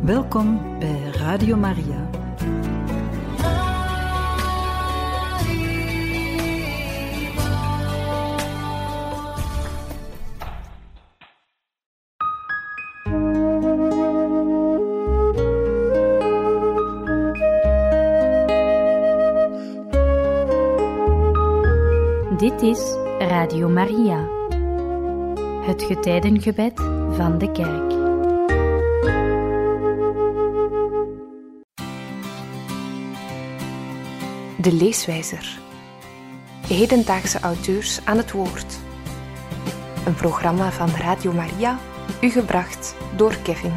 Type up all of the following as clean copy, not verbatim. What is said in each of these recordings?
Welkom bij Radio Maria. Dit is Radio Maria, het getijdengebed van de Kerk. De leeswijzer. Hedendaagse auteurs aan het woord. Een programma van Radio Maria, u gebracht door Kevin.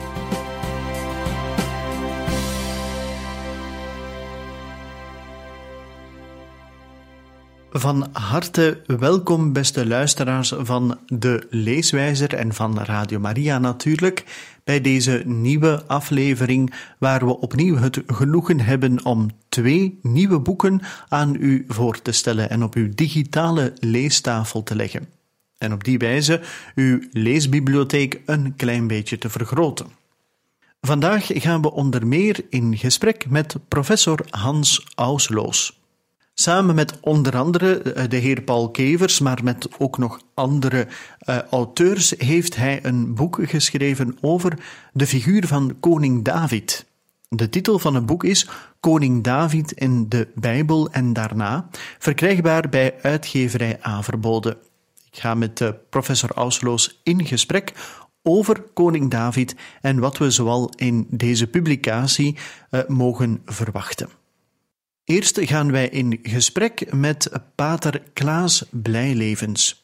Van harte welkom, beste luisteraars van de Leeswijzer en van Radio Maria natuurlijk, bij deze nieuwe aflevering waar we opnieuw het genoegen hebben om 2 nieuwe boeken aan u voor te stellen en op uw digitale leestafel te leggen. En op die wijze uw leesbibliotheek een klein beetje te vergroten. Vandaag gaan we onder meer in gesprek met professor Hans Ausloos. Samen met onder andere de heer Paul Kevers, maar met ook nog andere auteurs, heeft hij een boek geschreven over de figuur van koning David. De titel van het boek is Koning David in de Bijbel en daarna, verkrijgbaar bij uitgeverij Averbode. Ik ga met professor Ausloos in gesprek over koning David en wat we zoal in deze publicatie mogen verwachten. Eerst gaan wij in gesprek met pater Klaas Blijlevens.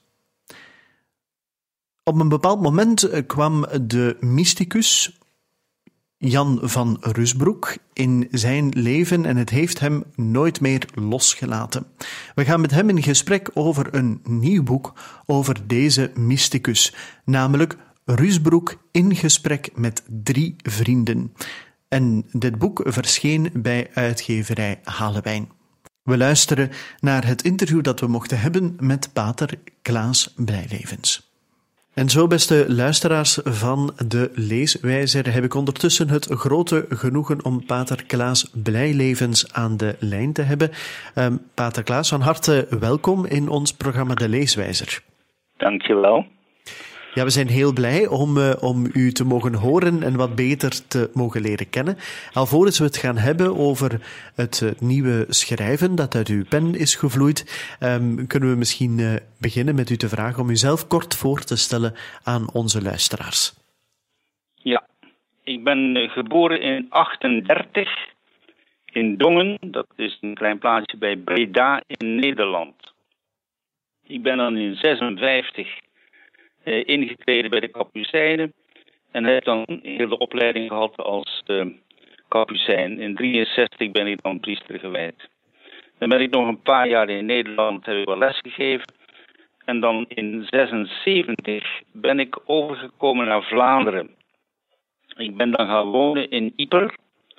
Op een bepaald moment kwam de mysticus Jan van Rusbroek in zijn leven en het heeft hem nooit meer losgelaten. We gaan met hem in gesprek over een nieuw boek over deze mysticus, namelijk Rusbroek in gesprek met 3 vrienden. En dit boek verscheen bij uitgeverij Halewijn. We luisteren naar het interview dat we mochten hebben met pater Klaas Blijlevens. En zo, beste luisteraars van de Leeswijzer, heb ik ondertussen het grote genoegen om pater Klaas Blijlevens aan de lijn te hebben. Pater Klaas, van harte welkom in ons programma De Leeswijzer. Dankjewel. Ja, we zijn heel blij om u te mogen horen en wat beter te mogen leren kennen. Alvorens we het gaan hebben over het nieuwe schrijven dat uit uw pen is gevloeid, kunnen we misschien beginnen met u te vragen om uzelf kort voor te stellen aan onze luisteraars. Ja, ik ben geboren in 1938 in Dongen, dat is een klein plaatsje bij Breda in Nederland. Ik ben dan in 1956 ingetreden bij de Kapucijnen en heb dan een hele opleiding gehad als kapucijn. In 1963 ben ik dan priester gewijd. Dan ben ik nog een paar jaar in Nederland, heb ik wel lesgegeven. En dan in 1976 ben ik overgekomen naar Vlaanderen. Ik ben dan gaan wonen in Ieper.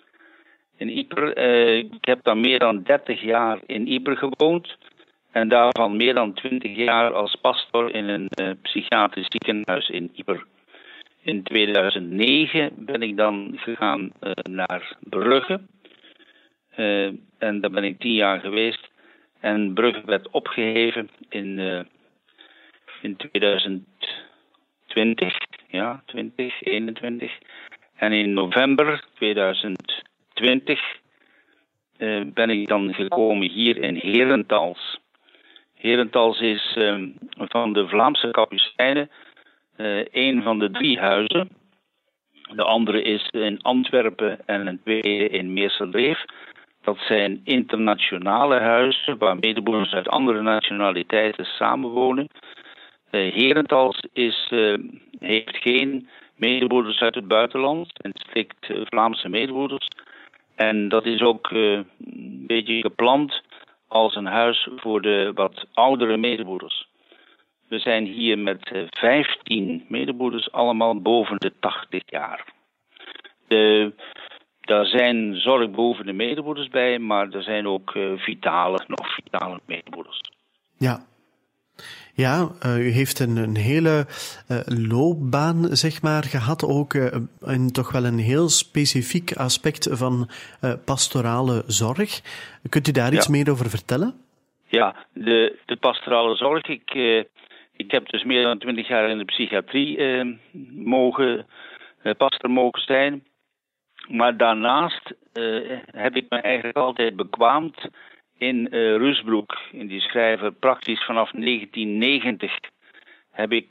Ik heb dan meer dan 30 jaar in Ieper gewoond. En daarvan meer dan 20 jaar als pastor in een psychiatrisch ziekenhuis in Ieper. In 2009 ben ik dan gegaan naar Brugge. En daar ben ik 10 jaar geweest. En Brugge werd opgeheven in 2020. Ja, 2021. En in november 2020 ben ik dan gekomen hier in Herentals. Herentals is van de Vlaamse Kapucijnen een van de 3 huizen. De andere is in Antwerpen en een tweede in Meerseldreef. Dat zijn internationale huizen waar medebroeders uit andere nationaliteiten samenwonen. Herentals heeft geen medebroeders uit het buitenland en strikt Vlaamse medebroeders. En dat is ook een beetje gepland als een huis voor de wat oudere medebroeders. We zijn hier met 15 medebroeders, allemaal boven de 80 jaar. Daar zijn zorgbehoevende medebroeders bij, maar er zijn ook nog vitale medebroeders. Ja. Ja, u heeft een hele loopbaan, zeg maar, gehad, ook in toch wel een heel specifiek aspect van pastorale zorg. Kunt u daar iets meer over vertellen? Ja, de pastorale zorg. Ik heb dus meer dan 20 jaar in de psychiatrie pastor mogen zijn. Maar daarnaast heb ik me eigenlijk altijd bekwaamd in Rusbroek. In die schrijver praktisch vanaf 1990 heb ik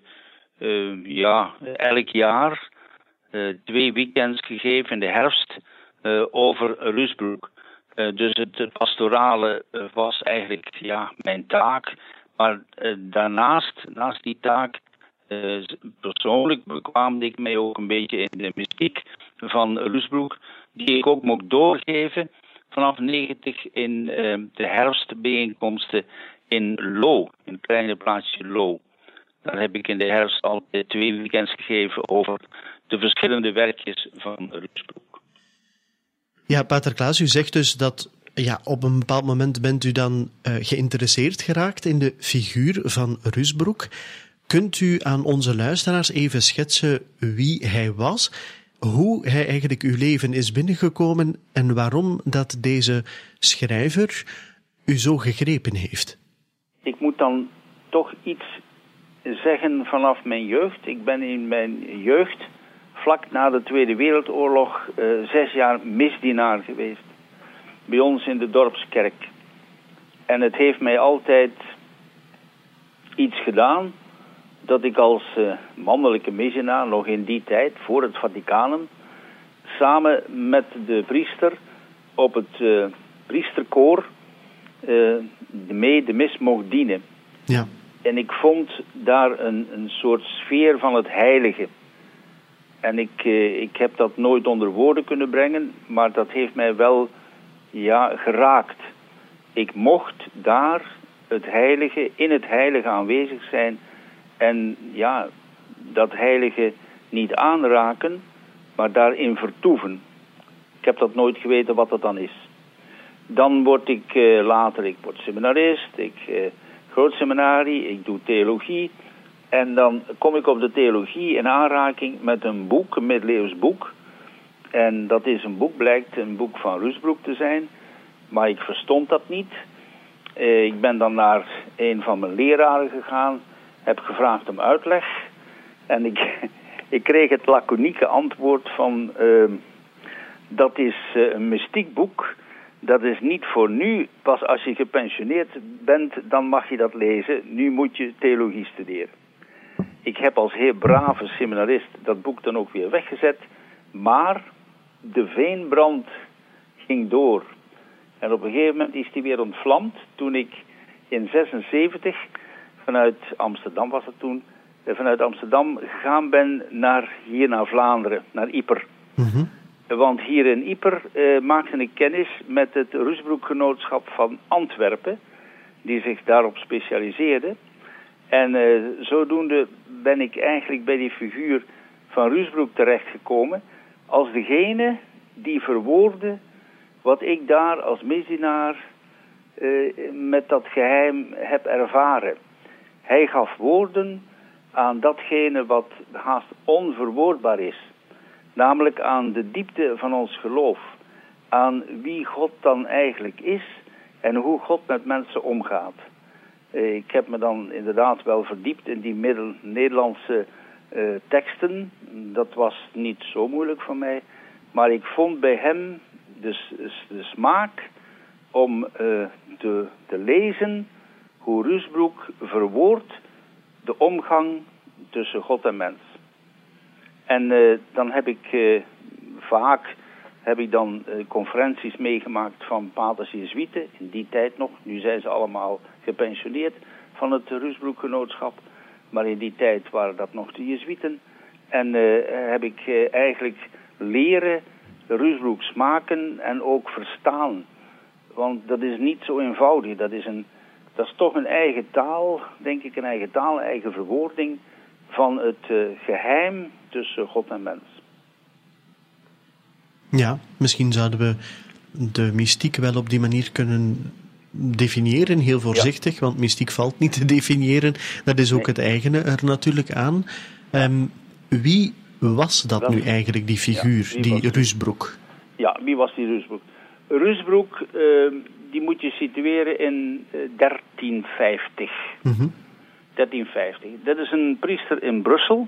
elk jaar 2 weekends gegeven in de herfst over Rusbroek. Dus het pastorale was eigenlijk mijn taak. Maar naast die taak, persoonlijk bekwaamde ik mij ook een beetje in de mystiek van Rusbroek, die ik ook mocht doorgeven vanaf 90 in de herfstbijeenkomsten in Loo, in het kleine plaatsje Loo. Daar heb ik in de herfst altijd 2 weekends gegeven over de verschillende werkjes van Rusbroek. Ja, pater Klaas, u zegt dus dat op een bepaald moment bent u dan geïnteresseerd geraakt in de figuur van Rusbroek. Kunt u aan onze luisteraars even schetsen wie hij was, hoe hij eigenlijk uw leven is binnengekomen en waarom dat deze schrijver u zo gegrepen heeft? Ik moet dan toch iets zeggen vanaf mijn jeugd. Ik ben in mijn jeugd, vlak na de Tweede Wereldoorlog, 6 jaar misdienaar geweest. Bij ons in de dorpskerk. En het heeft mij altijd iets gedaan dat ik als mannelijke misdienaar, nog in die tijd, voor het Vaticanum, samen met de priester op het priesterkoor de mis mocht dienen. Ja. En ik vond daar een soort sfeer van het heilige. En ik heb dat nooit onder woorden kunnen brengen, maar dat heeft mij wel geraakt. Ik mocht daar in het heilige aanwezig zijn en dat heilige niet aanraken, maar daarin vertoeven. Ik heb dat nooit geweten wat dat dan is. Dan word ik ik word seminarist, grootseminarie, ik doe theologie. En dan kom ik op de theologie in aanraking met een boek, een middeleeuws boek. En dat is blijkt een boek van Rusbroek te zijn. Maar ik verstond dat niet. Ik ben dan naar een van mijn leraren gegaan, heb gevraagd om uitleg. En ik kreeg het laconieke antwoord van, dat is een mystiek boek. Dat is niet voor nu, pas als je gepensioneerd bent, dan mag je dat lezen. Nu moet je theologie studeren. Ik heb als heel brave seminarist dat boek dan ook weer weggezet. Maar de veenbrand ging door. En op een gegeven moment is die weer ontvlamd. Toen ik in 1976 vanuit Amsterdam was het toen, vanuit Amsterdam gegaan ben naar Vlaanderen, naar Ieper. Mm-hmm. Want hier in Ieper maakte ik kennis met het Rusbroekgenootschap van Antwerpen, die zich daarop specialiseerde. En zodoende ben ik eigenlijk bij die figuur van Rusbroek terechtgekomen als degene die verwoordde wat ik daar als misdienaar met dat geheim heb ervaren. Hij gaf woorden aan datgene wat haast onverwoordbaar is. Namelijk aan de diepte van ons geloof. Aan wie God dan eigenlijk is en hoe God met mensen omgaat. Ik heb me dan inderdaad wel verdiept in die Nederlandse teksten. Dat was niet zo moeilijk voor mij. Maar ik vond bij hem de smaak om te lezen hoe Rusbroek verwoordt de omgang tussen God en mens. En dan heb ik vaak conferenties meegemaakt van paters Jezuïeten, in die tijd nog. Nu zijn ze allemaal gepensioneerd van het Rusbroekgenootschap. Maar in die tijd waren dat nog de Jezuïeten. En heb ik eigenlijk leren Rusbroek smaken en ook verstaan. Want dat is niet zo eenvoudig. Dat is toch een eigen taal, denk ik, een eigen verwoording van het geheim tussen God en mens. Ja, misschien zouden we de mystiek wel op die manier kunnen definiëren, heel voorzichtig, want mystiek valt niet te definiëren. Dat is ook het eigene er natuurlijk aan. Wie was dat nu eigenlijk, die figuur, die Ruusbroek? Ja, wie was die Ruusbroek? Ruusbroek, die moet je situeren in 1350. 1350. Dat is een priester in Brussel.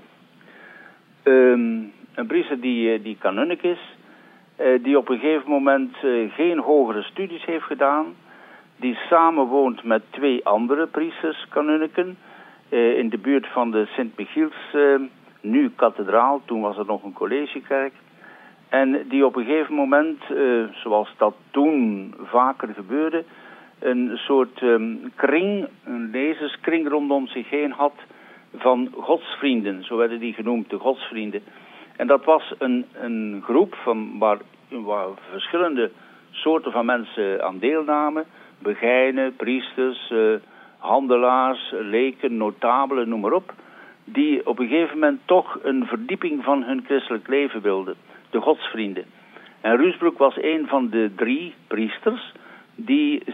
Een priester die kanunnik is. Die op een gegeven moment geen hogere studies heeft gedaan. Die samenwoont met 2 andere priesters, kanunniken. In de buurt van de Sint-Michiels, nu kathedraal. Toen was het nog een collegekerk. En die op een gegeven moment, zoals dat toen vaker gebeurde, een soort kring, een lezerskring rondom zich heen had van godsvrienden. Zo werden die genoemd, de godsvrienden. En dat was een groep waar verschillende soorten van mensen aan deelnamen. Begijnen, priesters, handelaars, leken, notabelen, noem maar op. Die op een gegeven moment toch een verdieping van hun christelijk leven wilden. De godsvrienden. En Ruusbroek was een van de 3 priesters die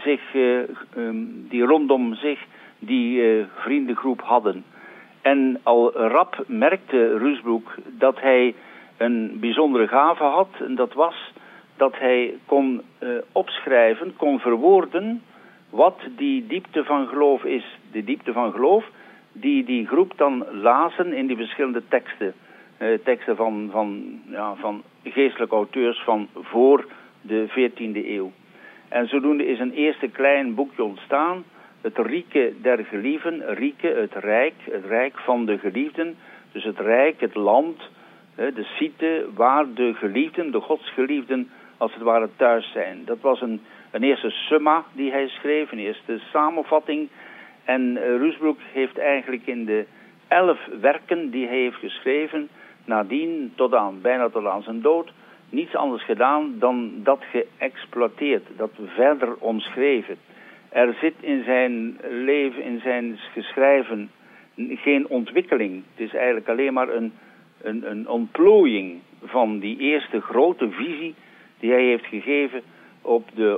rondom zich die vriendengroep hadden. En al rap merkte Ruusbroek dat hij een bijzondere gave had. En dat was dat hij kon opschrijven, kon verwoorden wat die diepte van geloof is. De diepte van geloof die groep dan lazen in die verschillende teksten. Teksten van geestelijke auteurs van voor de 14e eeuw. En zodoende is een eerste klein boekje ontstaan. Het Rieke der Geliefden. Rieke, het rijk van de geliefden. Dus het rijk, het land, de site waar de geliefden, de godsgeliefden, als het ware thuis zijn. Dat was een eerste summa die hij schreef, een eerste samenvatting. En Ruusbroek heeft eigenlijk in de 11 werken die hij heeft geschreven, nadien bijna tot aan zijn dood, niets anders gedaan dan dat geëxploiteerd, dat verder omschreven. Er zit in zijn leven, in zijn geschrijven, geen ontwikkeling. Het is eigenlijk alleen maar een ontplooiing van die eerste grote visie die hij heeft gegeven op de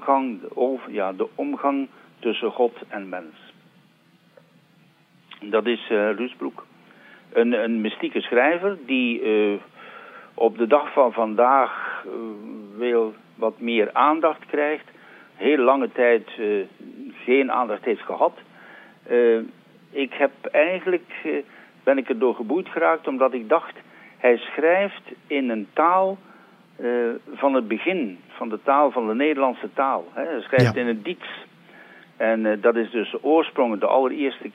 omgang tussen God en mens. Dat is Ruusbroek. Een mystieke schrijver die op de dag van vandaag wel wat meer aandacht krijgt. Heel lange tijd geen aandacht heeft gehad. Ben ik erdoor geboeid geraakt omdat ik dacht, hij schrijft in een taal van het begin, van de taal van de Nederlandse taal. Hij schrijft in het Diets. En dat is dus de oorsprong, de allereerste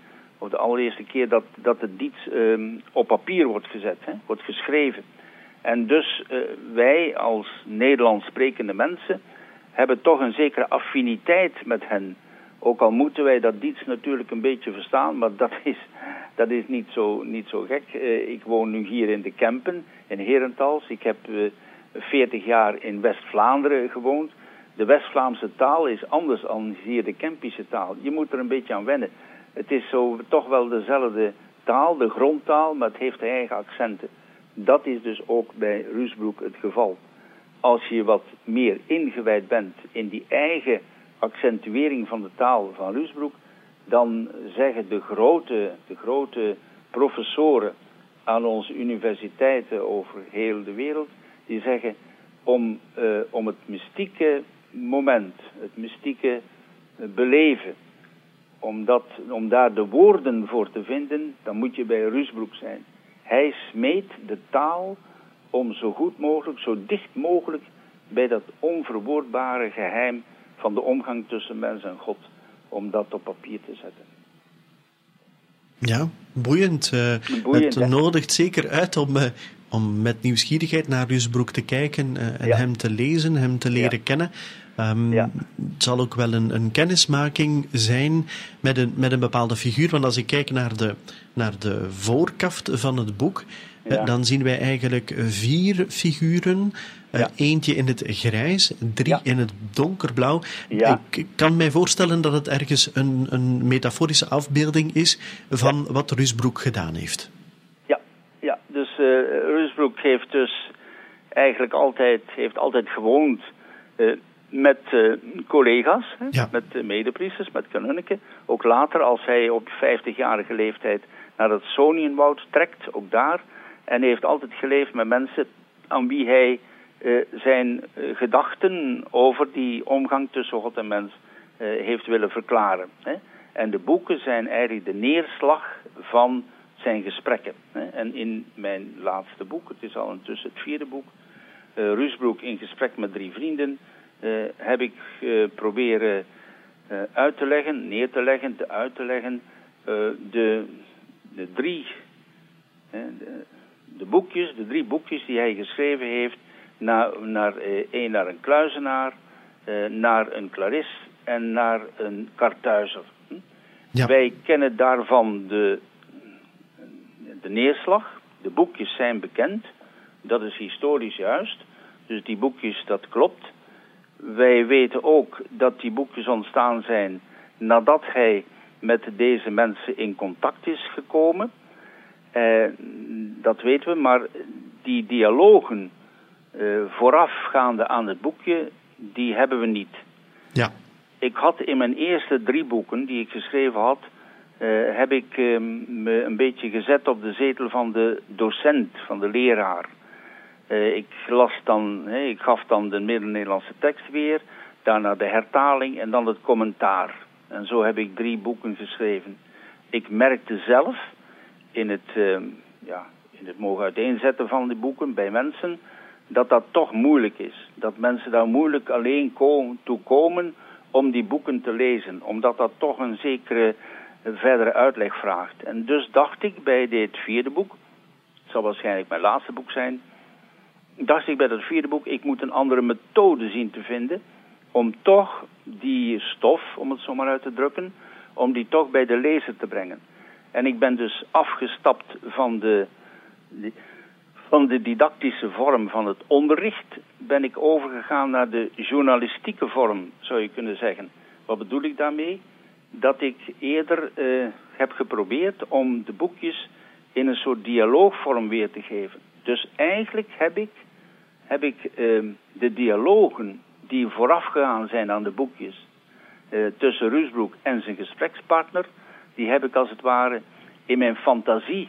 keer dat het Diets op papier wordt gezet, wordt geschreven. En dus wij als Nederlands sprekende mensen hebben toch een zekere affiniteit met hen. Ook al moeten wij dat Diets natuurlijk een beetje verstaan, maar dat is niet zo gek. Ik woon nu hier in de Kempen, in Herentals. Ik heb 40 jaar in West-Vlaanderen gewoond. De West-Vlaamse taal is anders dan hier de Kempische taal. Je moet er een beetje aan wennen. Het is toch wel dezelfde taal, de grondtaal, maar het heeft eigen accenten. Dat is dus ook bij Ruusbroek het geval. Als je wat meer ingewijd bent in die eigen accentuering van de taal van Ruusbroek, dan zeggen de grote professoren aan onze universiteiten over heel de wereld, die zeggen om het mystieke moment, het mystieke beleven, om daar de woorden voor te vinden, dan moet je bij Ruusbroek zijn. Hij smeet de taal om zo goed mogelijk, zo dicht mogelijk bij dat onverwoordbare geheim van de omgang tussen mens en God, om dat op papier te zetten. Ja, boeiend. Het nodigt zeker uit om met nieuwsgierigheid naar Ruusbroek te kijken en hem te lezen, hem te leren kennen. Het zal ook wel een kennismaking zijn met een bepaalde figuur. Want als ik kijk naar de voorkaft van het boek, dan zien wij eigenlijk 4 figuren. Eentje in het grijs, 3 in het donkerblauw. Ja. Ik kan mij voorstellen dat het ergens een metaforische afbeelding is van wat Ruusbroek gedaan heeft. Ja. Dus Ruusbroek heeft dus eigenlijk altijd gewoond met collega's, Ja. met medepriesters, met kanunniken. Ook later, als hij op 50-jarige leeftijd naar het Sonienwoud trekt, ook daar. En hij heeft altijd geleefd met mensen aan wie hij zijn gedachten over die omgang tussen God en mens heeft willen verklaren. Hè. En de boeken zijn eigenlijk de neerslag van zijn gesprekken. Hè. En in mijn laatste boek, het is al intussen het 4e boek, Ruusbroek in gesprek met 3 vrienden, heb ik proberen uit te leggen, neer te leggen, uit te leggen de 3 de boekjes, de 3 boekjes die hij geschreven heeft, naar een kluizenaar, naar een clarist en naar een kartuizer. Ja. Wij kennen daarvan de neerslag. De boekjes zijn bekend. Dat is historisch juist. Dus die boekjes, dat klopt. Wij weten ook dat die boekjes ontstaan zijn nadat hij met deze mensen in contact is gekomen. Dat weten we, maar die dialogen voorafgaande aan het boekje, die hebben we niet. Ja. Ik had in mijn eerste 3 boeken die ik geschreven had, heb ik me een beetje gezet op de zetel van de docent, van de leraar. Ik gaf dan de Middel-Nederlandse tekst weer, daarna de hertaling en dan het commentaar. En zo heb ik 3 boeken geschreven. Ik merkte zelf in het mogen uiteenzetten van die boeken bij mensen, dat toch moeilijk is. Dat mensen daar moeilijk alleen toe komen om die boeken te lezen. Omdat dat toch een zekere verdere uitleg vraagt. En dus dacht ik bij dit 4e boek, het zal waarschijnlijk mijn laatste boek zijn, dacht ik bij dat 4e boek, ik moet een andere methode zien te vinden om toch die stof, om het zo maar uit te drukken, om die toch bij de lezer te brengen. En ik ben dus afgestapt van de didactische vorm van het onderricht, ben ik overgegaan naar de journalistieke vorm, zou je kunnen zeggen. Wat bedoel ik daarmee? Dat ik eerder heb geprobeerd om de boekjes in een soort dialoogvorm weer te geven. Dus eigenlijk heb ik de dialogen die voorafgegaan zijn aan de boekjes tussen Ruusbroek en zijn gesprekspartner, die heb ik als het ware in mijn fantasie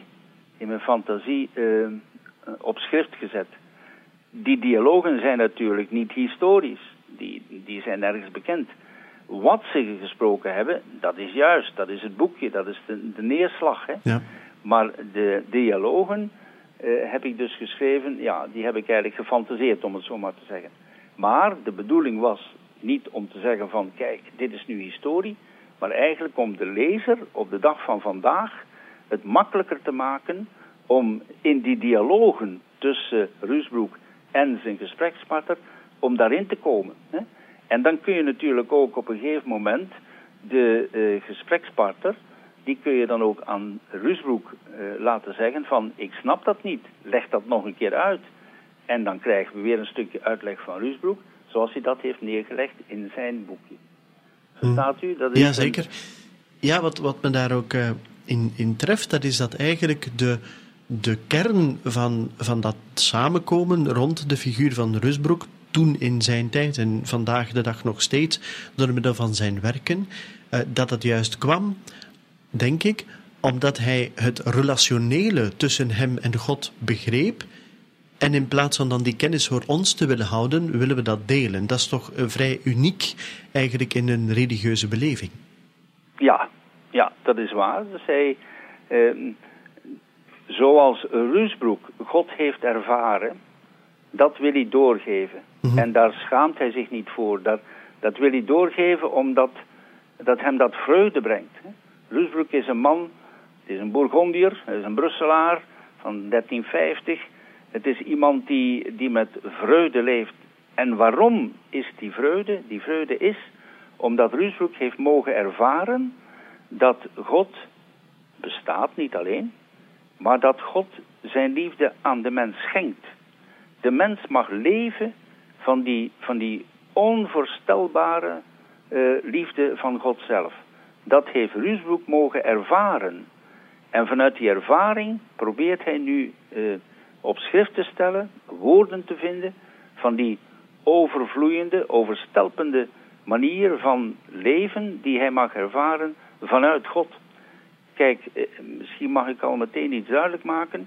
op schrift gezet. Die dialogen zijn natuurlijk niet historisch. Die zijn nergens bekend. Wat ze gesproken hebben, dat is juist. Dat is het boekje, dat is de neerslag. Hè? Ja. Maar de dialogen heb ik dus geschreven, ja, die heb ik eigenlijk gefantaseerd, om het zo maar te zeggen. Maar de bedoeling was niet om te zeggen van, kijk, dit is nu historie, maar eigenlijk om de lezer op de dag van vandaag het makkelijker te maken om in die dialogen tussen Ruusbroek en zijn gesprekspartner, om daarin te komen. Hè? En dan kun je natuurlijk ook op een gegeven moment de gesprekspartner, die kun je dan ook aan Ruusbroek laten zeggen van, ik snap dat niet, leg dat nog een keer uit. En dan krijgen we weer een stukje uitleg van Ruusbroek, zoals hij dat heeft neergelegd in zijn boekje. Verstaat u? Dat is ja, zeker. Ja, wat me daar ook in treft, dat is dat eigenlijk de kern van dat samenkomen rond de figuur van Ruusbroek, toen in zijn tijd en vandaag de dag nog steeds, door middel van zijn werken, dat het juist kwam, denk ik, omdat hij het relationele tussen hem en God begreep. En in plaats van dan die kennis voor ons te willen houden, willen we dat delen. Dat is toch vrij uniek eigenlijk in een religieuze beleving. Ja, dat is waar. Dus hij, zoals Ruusbroek God heeft ervaren, dat wil hij doorgeven. Mm-hmm. En daar schaamt hij zich niet voor. Dat wil hij doorgeven omdat dat hem dat vreugde brengt. Ruusbroek is een man, het is een Bourgondier, hij is een Brusselaar van 1350. Het is iemand die met vreugde leeft. En waarom is die vreugde? Die vreugde is omdat Ruusbroek heeft mogen ervaren dat God bestaat, niet alleen, maar dat God zijn liefde aan de mens schenkt. De mens mag leven van die onvoorstelbare liefde van God zelf. Dat heeft Ruusbroek mogen ervaren. En vanuit die ervaring probeert hij nu op schrift te stellen, woorden te vinden van die overvloeiende, overstelpende manier van leven die hij mag ervaren vanuit God. Kijk, misschien mag ik al meteen iets duidelijk maken.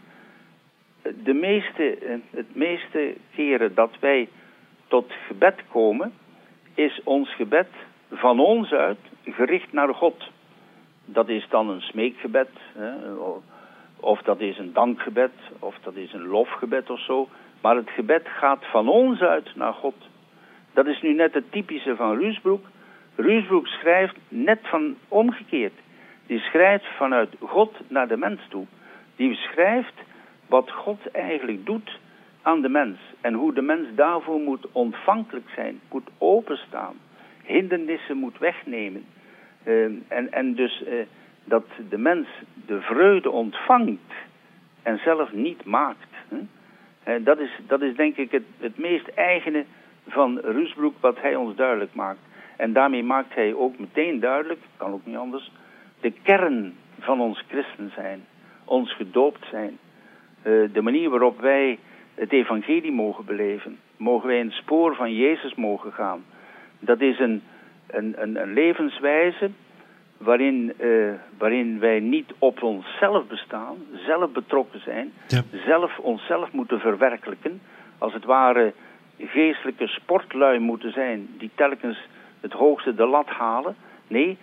Het meeste keren dat wij tot gebed komen, is ons gebed van ons uit gericht naar God. Dat is dan een smeekgebed, of dat is een dankgebed, of dat is een lofgebed of zo. Maar het gebed gaat van ons uit naar God. Dat is nu net het typische van Ruusbroek. Ruusbroek schrijft net van omgekeerd. Die schrijft vanuit God naar de mens toe. Die schrijft wat God eigenlijk doet aan de mens. En hoe de mens daarvoor moet ontvankelijk zijn, moet openstaan. Hindernissen moet wegnemen. En dus dat de mens de vreugde ontvangt en zelf niet maakt. Dat is denk ik het meest eigene van Ruusbroek wat hij ons duidelijk maakt. En daarmee maakt hij ook meteen duidelijk, kan ook niet anders, de kern van ons christen zijn, ons gedoopt zijn. De manier waarop wij het evangelie mogen beleven, mogen wij in het spoor van Jezus mogen gaan. Dat is een levenswijze waarin wij niet op onszelf bestaan, zelf betrokken zijn, zelf onszelf moeten verwerkelijken, als het ware geestelijke sportlui moeten zijn die telkens het hoogste de lat halen. Nee,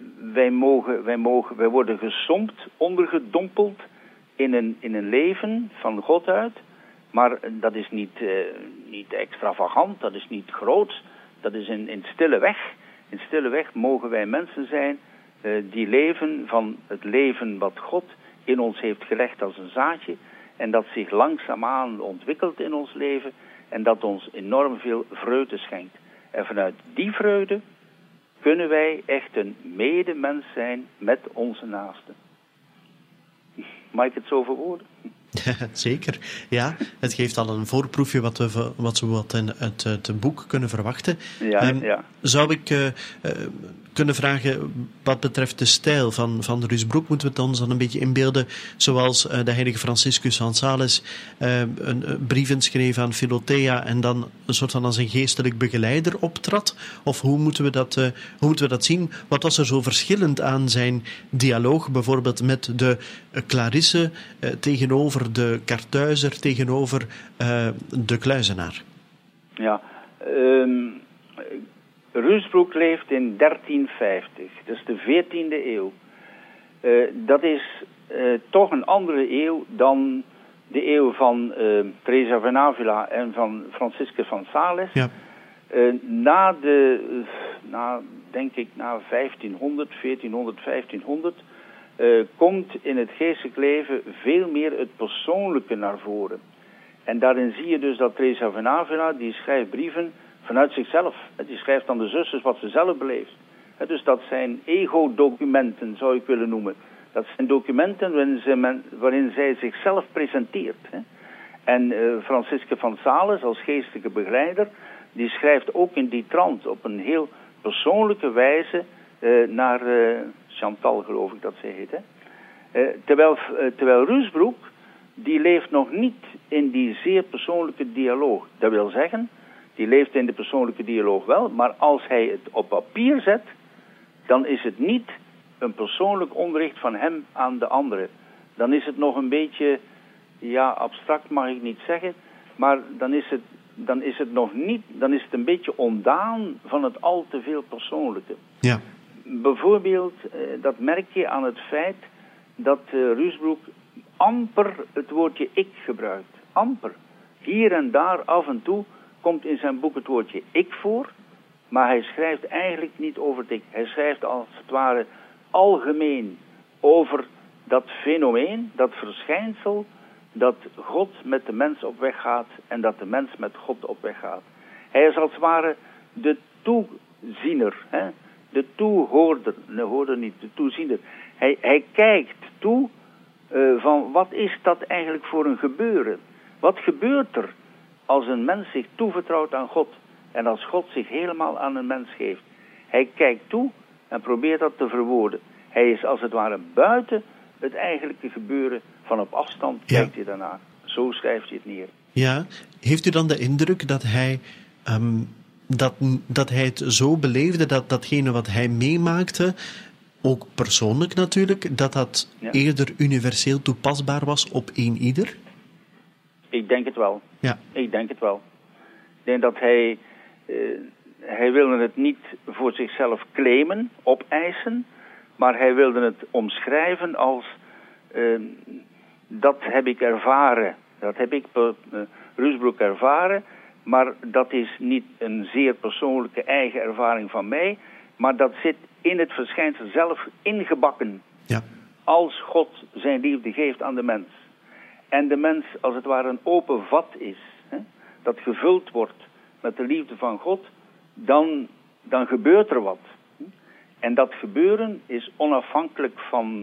wij worden gesompt, ondergedompeld in een leven van God uit. Maar dat is niet extravagant, dat is niet groots. Dat is in stille weg. In stille weg mogen wij mensen zijn die leven van het leven wat God in ons heeft gelegd als een zaadje. En dat zich langzaamaan ontwikkelt in ons leven. En dat ons enorm veel vreugde schenkt. En vanuit die vreugde kunnen wij echt een medemens zijn met onze naasten. Mag ik het zo verwoorden? Zeker, ja. Het geeft al een voorproefje wat we in het boek kunnen verwachten. Ja. Zou ik kunnen vragen, wat betreft de stijl van Ruusbroek, moeten we het ons dan een beetje inbeelden zoals de heilige Franciscus van Sales een brieven schreef aan Philothea en dan een soort van als een geestelijk begeleider optrad? Of hoe moeten we dat zien? Wat was er zo verschillend aan zijn dialoog, bijvoorbeeld met de Clarisse tegenover de Kartuizer, tegenover de kluizenaar? Ja, Ruusbroek leeft in 1350, dat is de 14e eeuw. Dat is toch een andere eeuw dan de eeuw van Teresa van Avila en van Franciscus van Sales. Ja. Na 1500, 1500, komt in het geestelijk leven veel meer het persoonlijke naar voren. En daarin zie je dus dat Teresa van Avila, die schrijft brieven vanuit zichzelf. Die schrijft aan de zusters wat ze zelf beleeft. Dus dat zijn ego-documenten, zou ik willen noemen. Dat zijn documenten waarin zij zichzelf presenteert. En Franciscus van Sales als geestelijke begeleider, die schrijft ook in die trant op een heel persoonlijke wijze naar Chantal, geloof ik dat zij heet. Terwijl Ruusbroek, die leeft nog niet in die zeer persoonlijke dialoog. Dat wil zeggen, die leeft in de persoonlijke dialoog wel, maar als hij het op papier zet, dan is het niet een persoonlijk onderricht van hem aan de anderen. Dan is het nog een beetje, abstract mag ik niet zeggen, maar dan is het nog niet, dan is het een beetje ontdaan van het al te veel persoonlijke. Ja. Bijvoorbeeld, dat merk je aan het feit dat Ruusbroek amper het woordje ik gebruikt. Amper. Hier en daar af en toe komt in zijn boek het woordje ik voor, maar hij schrijft eigenlijk niet over het ik. Hij schrijft als het ware algemeen over dat fenomeen, dat verschijnsel, dat God met de mens op weg gaat en dat de mens met God op weg gaat. Hij is als het ware de toeziener, de toehoorder, de toeziener. Hij kijkt toe van wat is dat eigenlijk voor een gebeuren? Wat gebeurt er als een mens zich toevertrouwt aan God en als God zich helemaal aan een mens geeft? Hij kijkt toe en probeert dat te verwoorden. Hij is als het ware buiten het eigenlijke gebeuren, van op afstand kijkt hij daarnaar. Zo schrijft hij het neer. Ja, heeft u dan de indruk dat hij dat hij het zo beleefde, dat datgene wat hij meemaakte, ook persoonlijk natuurlijk, dat eerder universeel toepasbaar was op ieder? Ik denk het wel. Ja. Ik denk het wel. Ik denk dat hij wilde het niet voor zichzelf claimen, opeisen, maar hij wilde het omschrijven als dat heb ik ervaren, dat heb ik Rusbroek ervaren, maar dat is niet een zeer persoonlijke eigen ervaring van mij, maar dat zit in het verschijnsel zelf ingebakken. Ja. Als God zijn liefde geeft aan de mens. En de mens als het ware een open vat is, dat gevuld wordt met de liefde van God, dan gebeurt er wat. En dat gebeuren is onafhankelijk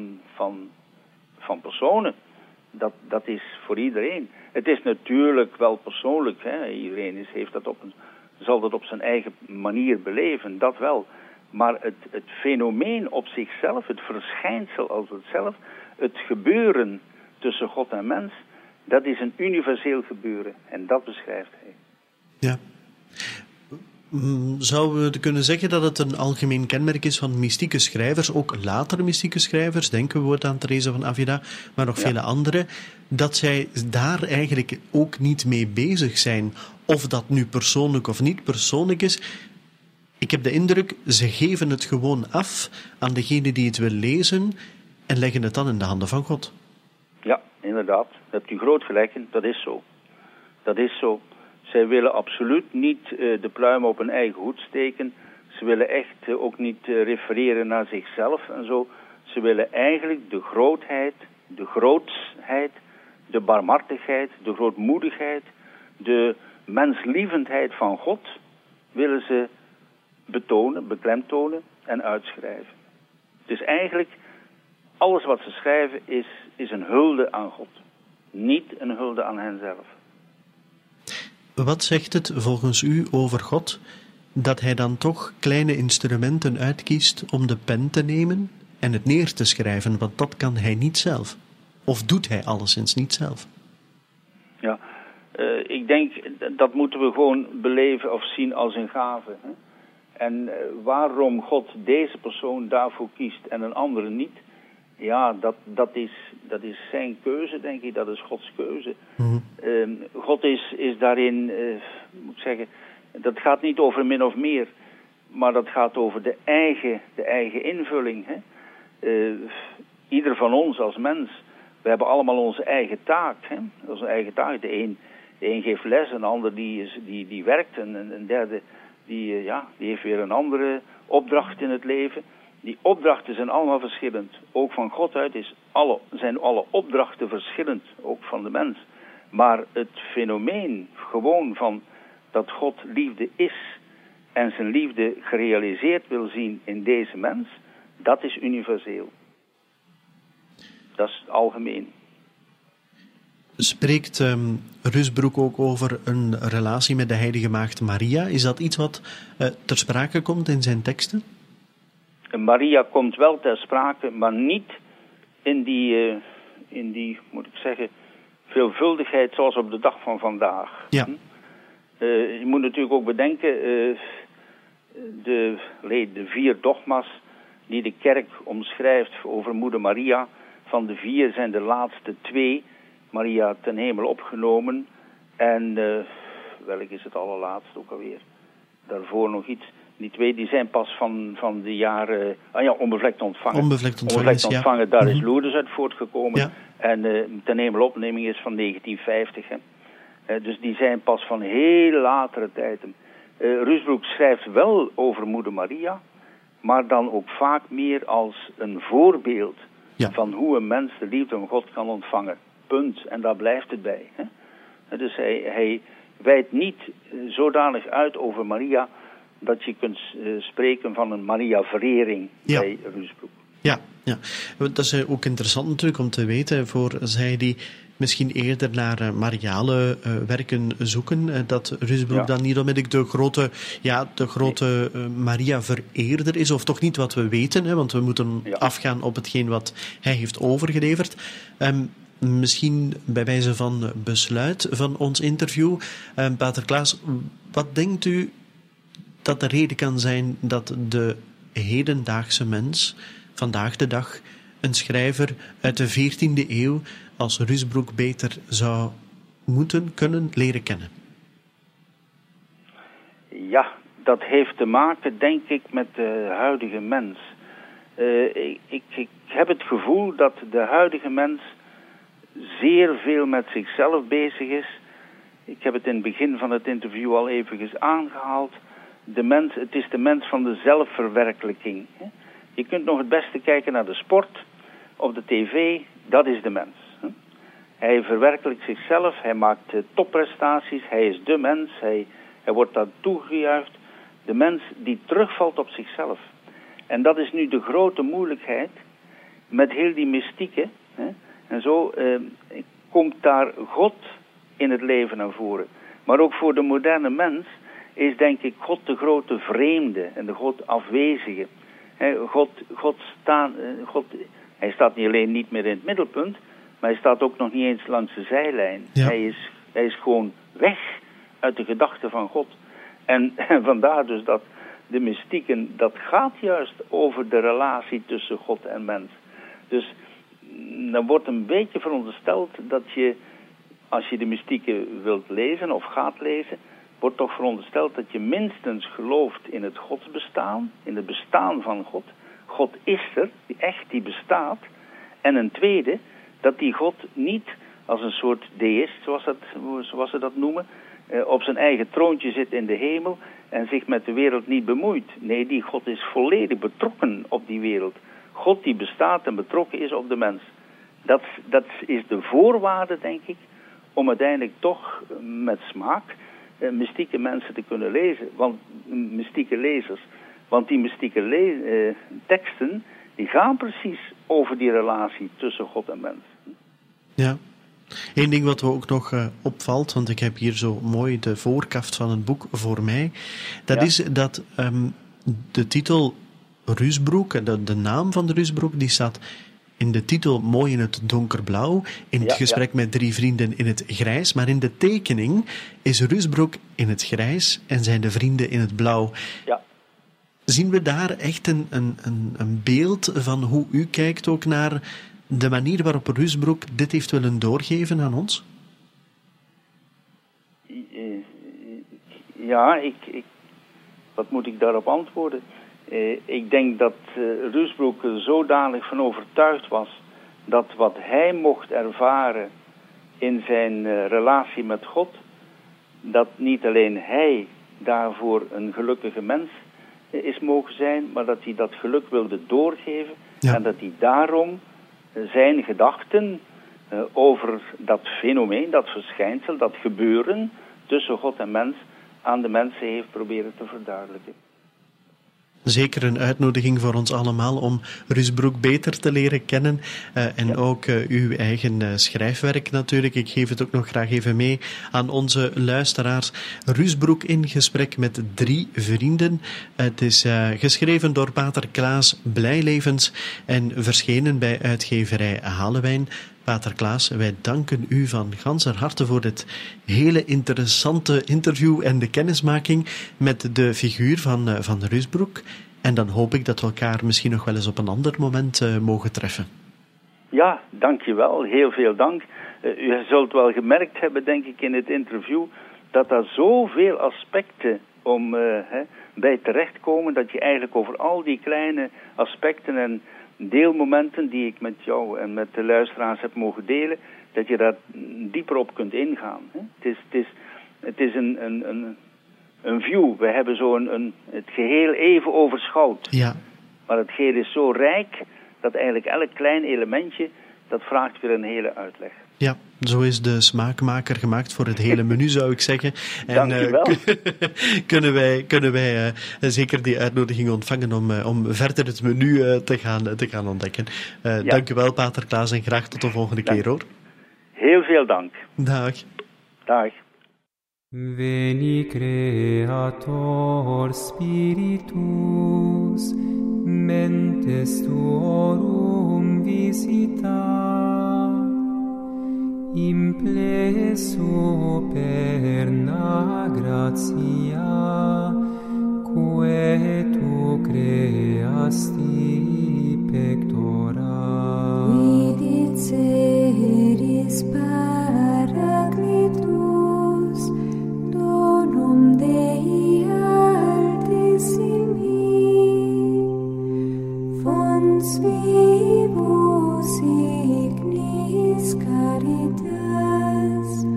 van personen. Dat is voor iedereen. Het is natuurlijk wel persoonlijk. Iedereen zal dat op zijn eigen manier beleven, dat wel. Maar het fenomeen op zichzelf, het verschijnsel als het zelf, het gebeuren tussen God en mens, dat is een universeel gebeuren. En dat beschrijft hij. Ja. Zouden we kunnen zeggen dat het een algemeen kenmerk is van mystieke schrijvers, ook latere mystieke schrijvers, denken we aan Teresa van Avila, maar nog vele andere, dat zij daar eigenlijk ook niet mee bezig zijn, of dat nu persoonlijk of niet persoonlijk is. Ik heb de indruk, ze geven het gewoon af aan degene die het wil lezen en leggen het dan in de handen van God. Ja, inderdaad. Daar hebt u groot gelijk in. Dat is zo. Dat is zo. Zij willen absoluut niet de pluim op hun eigen hoed steken. Ze willen echt ook niet refereren naar zichzelf en zo. Ze willen eigenlijk de grootheid, de grootsheid, de barmhartigheid, de grootmoedigheid, de menslievendheid van God willen ze betonen, beklemtonen en uitschrijven. Dus eigenlijk, alles wat ze schrijven is een hulde aan God. Niet een hulde aan henzelf. Wat zegt het volgens u over God dat hij dan toch kleine instrumenten uitkiest om de pen te nemen en het neer te schrijven, want dat kan hij niet zelf? Of doet hij alleszins niet zelf? Ja, ik denk dat moeten we gewoon beleven of zien als een gave. Hè? En waarom God deze persoon daarvoor kiest en een andere niet, ja, dat is zijn keuze, denk ik. Dat is Gods keuze. Mm-hmm. God is daarin, moet ik zeggen, dat gaat niet over min of meer, maar dat gaat over de eigen invulling. Hè? Ieder van ons als mens, we hebben allemaal onze eigen taak. Hè? Onze eigen taak. De een geeft les, een ander die werkt, en een derde die heeft weer een andere opdracht in het leven. Die opdrachten zijn allemaal verschillend. Ook van God uit zijn alle opdrachten verschillend, ook van de mens. Maar het fenomeen gewoon van dat God liefde is en zijn liefde gerealiseerd wil zien in deze mens, dat is universeel. Dat is algemeen. Spreekt Rusbroek ook over een relatie met de heilige maagd Maria? Is dat iets wat ter sprake komt in zijn teksten? Maria komt wel ter sprake, maar niet in die, moet ik zeggen, veelvuldigheid zoals op de dag van vandaag. Ja. Je moet natuurlijk ook bedenken, de 4 dogma's die de kerk omschrijft over moeder Maria, van de 4 zijn de laatste 2 Maria ten hemel opgenomen. En welk is het allerlaatste ook alweer? Daarvoor nog iets. Die 2 die zijn pas van de jaren... onbevlekt ontvangen. Onbevlekt ontvangen, daar is Lourdes uit voortgekomen. Ja. En ten hemelopneming is van 1950. Hè. Dus die zijn pas van heel latere tijden. Rusbroek schrijft wel over moeder Maria, maar dan ook vaak meer als een voorbeeld van hoe een mens de liefde van God kan ontvangen. Punt. En daar blijft het bij. Hè. Dus hij wijdt niet zodanig uit over Maria dat je kunt spreken van een Maria-verering bij Rusbroek. Ja. Dat is ook interessant natuurlijk om te weten voor zij die misschien eerder naar mariale werken zoeken, dat Rusbroek dan niet onmiddellijk de grote Maria-vereerder is, of toch niet wat we weten, hè, want we moeten afgaan op hetgeen wat hij heeft overgeleverd. misschien bij wijze van besluit van ons interview, Pater Klaas, wat denkt u dat de reden kan zijn dat de hedendaagse mens, vandaag de dag, een schrijver uit de 14e eeuw als Ruysbroek beter zou moeten kunnen leren kennen? Ja, dat heeft te maken, denk ik, met de huidige mens. Ik heb het gevoel dat de huidige mens zeer veel met zichzelf bezig is. Ik heb het in het begin van het interview al even aangehaald. Het is de mens van de zelfverwerkelijking. Je kunt nog het beste kijken naar de sport, op de tv, dat is de mens. Hij verwerkelijkt zichzelf, hij maakt topprestaties, hij is de mens, hij wordt daar toegejuicht. De mens die terugvalt op zichzelf. En dat is nu de grote moeilijkheid met heel die mystieken. En zo komt daar God in het leven naar voren. Maar ook voor de moderne mens is, denk ik, God de grote vreemde en de God afwezige. Hij staat niet alleen niet meer in het middelpunt, maar hij staat ook nog niet eens langs de zijlijn. Ja. Hij is gewoon weg uit de gedachten van God. En vandaar dus dat de mystieken, dat gaat juist over de relatie tussen God en mens. Dus dan wordt een beetje verondersteld dat je, als je de mystieken wilt lezen of gaat lezen, wordt toch verondersteld dat je minstens gelooft in het godsbestaan, in het bestaan van God. God is er, die bestaat. En een tweede, dat die God niet als een soort deïst, zoals ze dat noemen, op zijn eigen troontje zit in de hemel en zich met de wereld niet bemoeit. Nee, die God is volledig betrokken op die wereld. God die bestaat en betrokken is op de mens. Dat is de voorwaarde, denk ik, om uiteindelijk toch met smaak mystieke mensen te kunnen lezen. Mystieke lezers. Want die mystieke teksten, die gaan precies over die relatie tussen God en mens. Ja. Eén ding wat me ook nog opvalt, want ik heb hier zo mooi de voorkaft van het boek voor mij, dat is dat de titel Ruysbroek, de naam van de Ruysbroek, die staat in de titel mooi in het donkerblauw, in het gesprek met 3 vrienden in het grijs, maar in de tekening is Ruysbroek in het grijs en zijn de vrienden in het blauw. Ja. Zien we daar echt een beeld van hoe u kijkt ook naar de manier waarop Ruysbroek dit heeft willen doorgeven aan ons? Ja, wat moet ik daarop antwoorden? Ik denk dat Ruysbroek er zodanig van overtuigd was dat wat hij mocht ervaren in zijn relatie met God, dat niet alleen hij daarvoor een gelukkige mens is mogen zijn, maar dat hij dat geluk wilde doorgeven en dat hij daarom zijn gedachten over dat fenomeen, dat verschijnsel, dat gebeuren tussen God en mens aan de mensen heeft proberen te verduidelijken. Zeker een uitnodiging voor ons allemaal om Ruysbroek beter te leren kennen en ook uw eigen schrijfwerk natuurlijk. Ik geef het ook nog graag even mee aan onze luisteraars. Ruysbroek in gesprek met 3 vrienden. Het is geschreven door Pater Klaas Blijlevens en verschenen bij uitgeverij Halewijn. Pater Klaas, wij danken u van ganser harte voor dit hele interessante interview en de kennismaking met de figuur van Ruysbroek. En dan hoop ik dat we elkaar misschien nog wel eens op een ander moment mogen treffen. Ja, dankjewel. Heel veel dank. U zult wel gemerkt hebben, denk ik, in het interview, dat er zoveel aspecten bij terechtkomen, dat je eigenlijk over al die kleine aspecten en deelmomenten die ik met jou en met de luisteraars heb mogen delen, dat je daar dieper op kunt ingaan. Het is een view. We hebben zo het geheel even overschouwd. Ja. Maar het geheel is zo rijk dat eigenlijk elk klein elementje, dat vraagt weer een hele uitleg. Ja, zo is de smaakmaker gemaakt voor het hele menu, zou ik zeggen. En dankjewel. Kunnen wij zeker die uitnodiging ontvangen om verder het menu te gaan ontdekken. Dankjewel, Pater Klaas, en graag tot de volgende keer, hoor. Heel veel dank. Dag. Dag. Veni Creator Spiritus, mentes tuorum visita, impleso perna gratia, quae tu creasti pectora. Vidit seris Paracletus, donum Dei altissimi, fons vivus ignis caritas,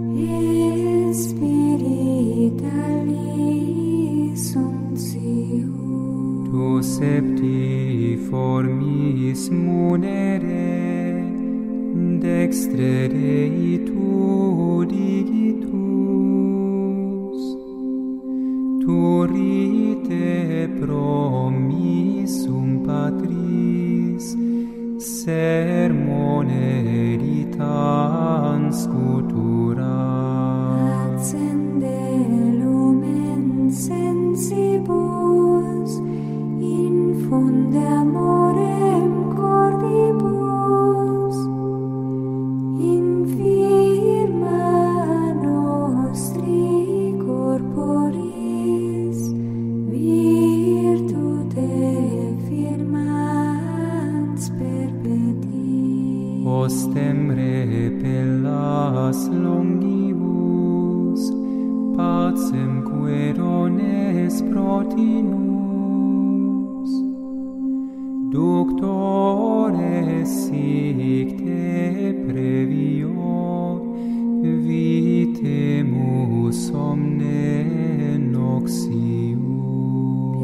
spiritualis unctio. Tu septiformis munere, dextre Dei tu digitus, turite promissum Patris, sermone ditans scutura. Accende lumen sensibus, infunde amorem cordibus, infirma nostri corporis, virtute firmans perpeti. Ostem repellas longibus, pacem querones protinus, doctores sic te previo, vitemus omne noxium.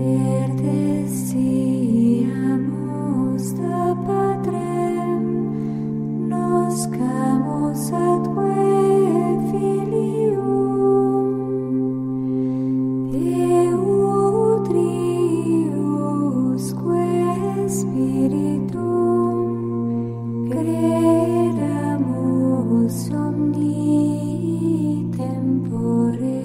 Perdestiamus da Patrem, noscamus atque filium, Peutriusque Spiritum, credamus omni tempore.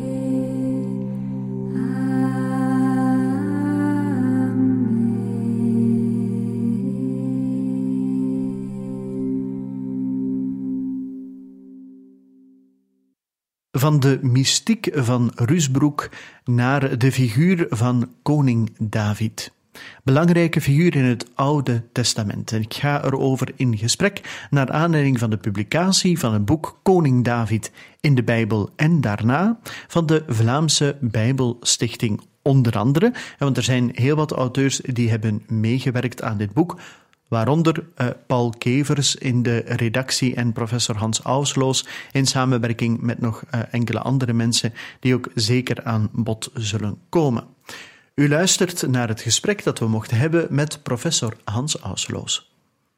Van de mystiek van Rusbroek naar de figuur van koning David. Belangrijke figuur in het Oude Testament. En ik ga erover in gesprek naar aanleiding van de publicatie van het boek Koning David in de Bijbel en daarna van de Vlaamse Bijbelstichting onder andere. Want er zijn heel wat auteurs die hebben meegewerkt aan dit boek. Waaronder Paul Kevers in de redactie en professor Hans Ausloos in samenwerking met nog enkele andere mensen die ook zeker aan bod zullen komen. U luistert naar het gesprek dat we mochten hebben met professor Hans Ausloos.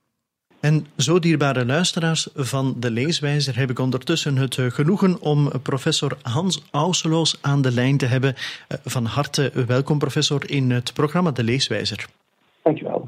En zo, dierbare luisteraars van de Leeswijzer, heb ik ondertussen het genoegen om professor Hans Ausloos aan de lijn te hebben. Van harte welkom, professor, in het programma De Leeswijzer. Dank u wel.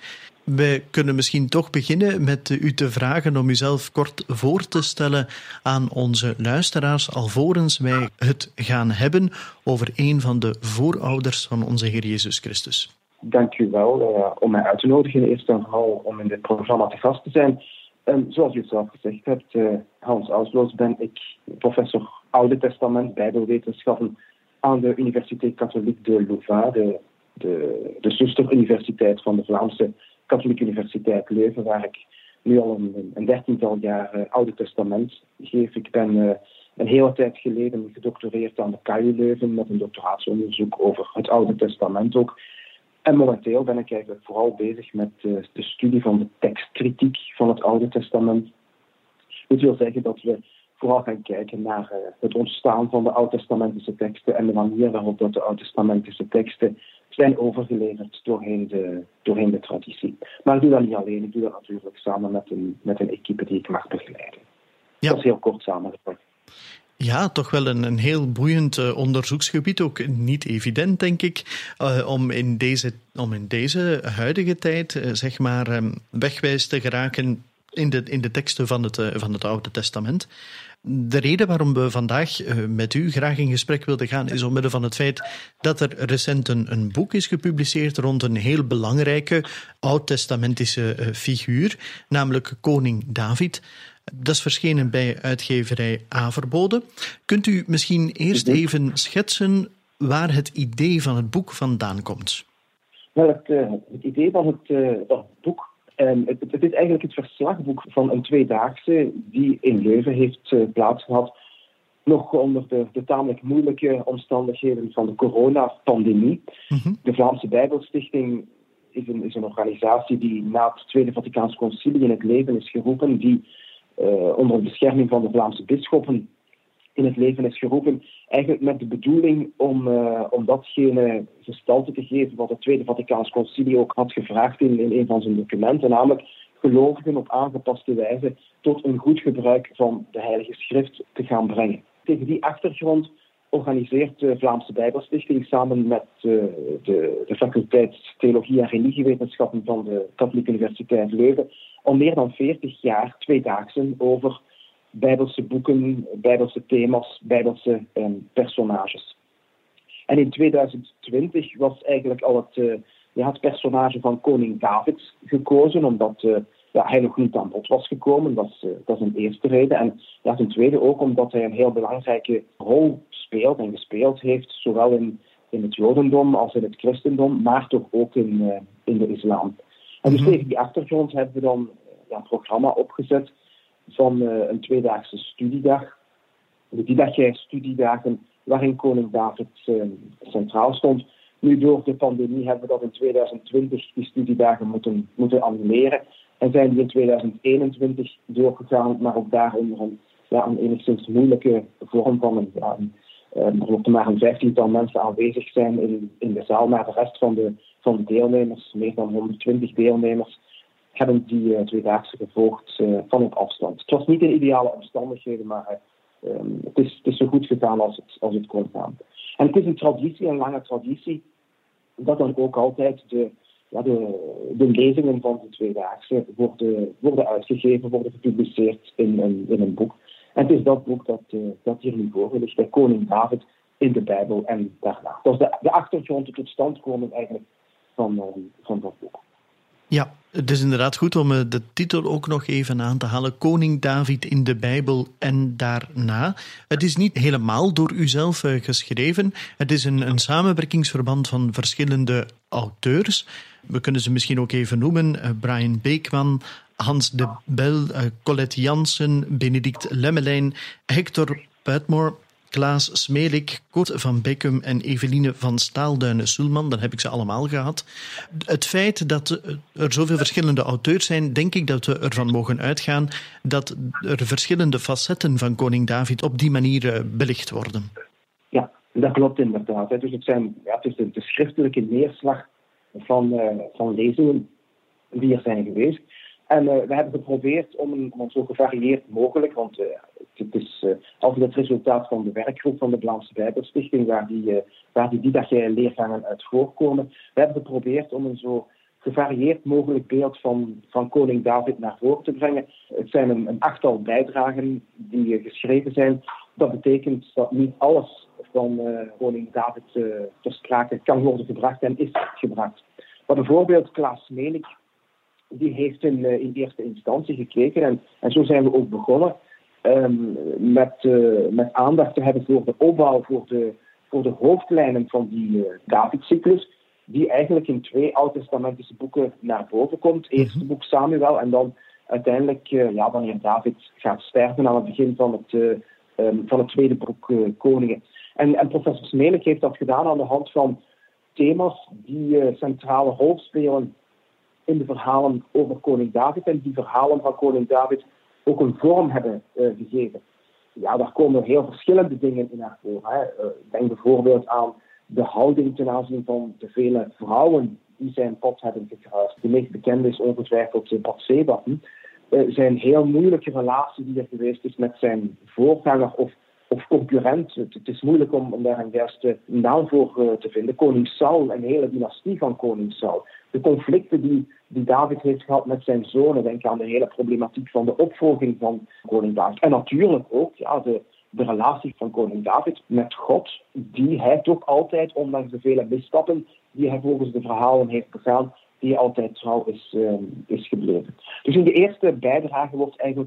We kunnen misschien toch beginnen met u te vragen om uzelf kort voor te stellen aan onze luisteraars, alvorens wij het gaan hebben over een van de voorouders van onze Heer Jezus Christus. Dank u wel om mij uit te nodigen, eerst en vooral om in dit programma te gast te zijn. Zoals u het zelf gezegd hebt, Hans Ausloos ben ik, professor Oude Testament, Bijbelwetenschappen aan de Universiteit Katholieke de Louvain, de zusteruniversiteit van de Vlaamse Katholieke Universiteit Leuven, waar ik nu al een 13-tal jaar Oude Testament geef. Ik ben een hele tijd geleden gedoctoreerd aan de KU Leuven met een doctoraatsonderzoek over het Oude Testament ook. En momenteel ben ik eigenlijk vooral bezig met de studie van de tekstkritiek van het Oude Testament. Dat wil zeggen dat we vooral gaan kijken naar het ontstaan van de Oud-testamentische teksten en de manier waarop dat de Oud-testamentische teksten zijn overgeleverd doorheen de traditie. Maar ik doe dat niet alleen, ik doe dat natuurlijk samen met een equipe die ik mag begeleiden. Ja. Dat is heel kort samengevat. Ja, toch wel een heel boeiend onderzoeksgebied. Ook niet evident, denk ik, om in deze huidige tijd zeg maar wegwijs te geraken in de teksten van het Oude Testament. De reden waarom we vandaag met u graag in gesprek wilden gaan is omwille van het feit dat er recent een boek is gepubliceerd rond een heel belangrijke oud-testamentische figuur, namelijk koning David. Dat is verschenen bij uitgeverij Averbode. Kunt u misschien eerst even schetsen waar het idee van het boek vandaan komt? Wel, het idee van het boek, het is eigenlijk het verslagboek van een tweedaagse die in Leuven heeft plaatsgehad, nog onder de tamelijk moeilijke omstandigheden van de coronapandemie. Mm-hmm. De Vlaamse Bijbelstichting is een organisatie die na het Tweede Vaticaans Concilie in het leven is geroepen, die onder bescherming van de Vlaamse bisschoppen in het leven is geroepen, eigenlijk met de bedoeling om datgene gestalte te geven wat het Tweede Vaticaans Concilie ook had gevraagd in een van zijn documenten, namelijk gelovigen op aangepaste wijze tot een goed gebruik van de Heilige Schrift te gaan brengen. Tegen die achtergrond organiseert de Vlaamse Bijbelstichting samen met de faculteit Theologie en Religiewetenschappen van de Katholieke Universiteit Leuven al meer dan 40 jaar tweedaagsen over Bijbelse boeken, Bijbelse thema's, Bijbelse personages. En in 2020 was eigenlijk al het personage van koning David gekozen, omdat hij nog niet aan bod was gekomen. Dat is een eerste reden. En ten tweede ook omdat hij een heel belangrijke rol speelt en gespeeld heeft, zowel in het Jodendom als in het christendom, maar toch ook in de islam. En dus tegen die achtergrond hebben we dan een programma opgezet van een tweedaagse studiedag. De Didache-studiedagen waarin koning David centraal stond. Nu door de pandemie hebben we dat in 2020 die studiedagen moeten annuleren. En zijn die in 2021 doorgegaan, maar ook daar onder een enigszins moeilijke vorm van er mochten maar een 15-tal mensen aanwezig zijn in de zaal, maar de rest van de deelnemers, meer dan 120 deelnemers, hebben die tweedaagse gevolgd van op afstand. Het was niet in ideale omstandigheden, maar het is zo goed gegaan als het kon gaan. En het is een lange traditie, dat dan ook altijd de lezingen van de tweedaagse worden uitgegeven, worden gepubliceerd in een boek. En het is dat boek dat hier nu voor ligt, bij koning David in de Bijbel en daarna. Dat is de achtergrond, de totstandkoming eigenlijk van dat boek. Ja, het is inderdaad goed om de titel ook nog even aan te halen. Koning David in de Bijbel en daarna. Het is niet helemaal door u zelf geschreven. Het is een samenwerkingsverband van verschillende auteurs. We kunnen ze misschien ook even noemen. Brian Beekman, Hans de Bel, Colette Jansen, Benedict Lemmelijn, Hector Buitmore, Klaas Smelik, Kurt van Beckum en Eveline van Staalduinen-Sulman. Dan heb ik ze allemaal gehad. Het feit dat er zoveel verschillende auteurs zijn, denk ik dat we ervan mogen uitgaan dat er verschillende facetten van koning David op die manier belicht worden. Ja, dat klopt inderdaad. Dus het is de schriftelijke neerslag van lezingen die er zijn geweest. En we hebben geprobeerd om zo gevarieerd mogelijk, want het is altijd het resultaat van de werkgroep van de Vlaamse Bijbelstichting, waar die Didache-leergangen uit voorkomen. We hebben geprobeerd om een zo gevarieerd mogelijk beeld van koning David naar voren te brengen. Het zijn een 8-tal bijdragen die geschreven zijn. Dat betekent dat niet alles van koning David ter sprake kan worden gebracht en is gebracht. Maar bijvoorbeeld Klaas Smelik, die heeft in eerste instantie gekeken en zo zijn we ook begonnen met aandacht te hebben voor de opbouw, voor de hoofdlijnen van die David-cyclus, die eigenlijk in 2 oud-testamentische boeken naar boven komt. Het eerste boek Samuel en dan uiteindelijk wanneer David gaat sterven aan het begin van het tweede boek Koningen. En professor Smelik heeft dat gedaan aan de hand van thema's die centrale rol spelen in de verhalen over koning David en die verhalen van koning David ook een vorm hebben gegeven. Ja, daar komen heel verschillende dingen in naar voren. Denk bijvoorbeeld aan de houding ten aanzien van de vele vrouwen die zijn pad hebben gekruist. De meest bekende is ongetwijfeld Bathseba. Zijn heel moeilijke relatie die er geweest is met zijn voorganger of concurrent. Het is moeilijk om daar een juiste naam voor te vinden. Koning Saul en de hele dynastie van koning Saul. De conflicten die David heeft gehad met zijn zonen. Denk aan de hele problematiek van de opvolging van koning David. En natuurlijk ook de relatie van koning David met God, die hij toch altijd, ondanks de vele misstappen die hij volgens de verhalen heeft begaan, die altijd trouw is gebleven. Dus in de eerste bijdrage wordt eigenlijk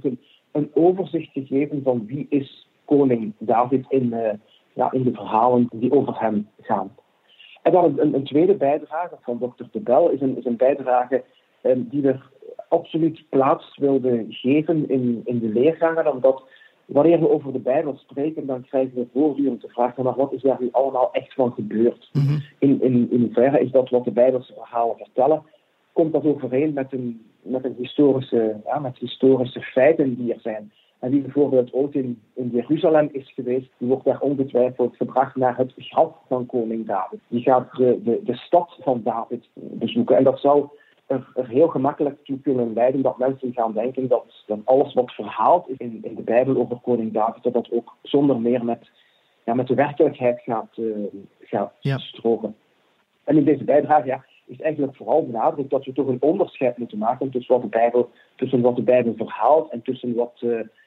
een overzicht gegeven van wie is koning David in de verhalen die over hem gaan. En dan een tweede bijdrage van Dr. de Bel is een bijdrage die we absoluut plaats wilden geven in de leergangen, omdat wanneer we over de Bijbel spreken, dan krijgen we voortdurend de vraag van wat is daar nu allemaal echt van gebeurd? Mm-hmm. In hoeverre is dat wat de Bijbelse verhalen vertellen? Komt dat overeen met historische feiten die er zijn? En wie bijvoorbeeld ook in Jeruzalem is geweest, die wordt daar ongetwijfeld gebracht naar het graf van koning David. Die gaat de stad van David bezoeken. En dat zou er heel gemakkelijk toe kunnen leiden dat mensen gaan denken dat alles wat verhaald is in de Bijbel over koning David, dat ook zonder meer met de werkelijkheid gaat stroken. En in deze bijdrage is eigenlijk vooral benadrukt dat we toch een onderscheid moeten maken tussen wat de Bijbel verhaalt en tussen wat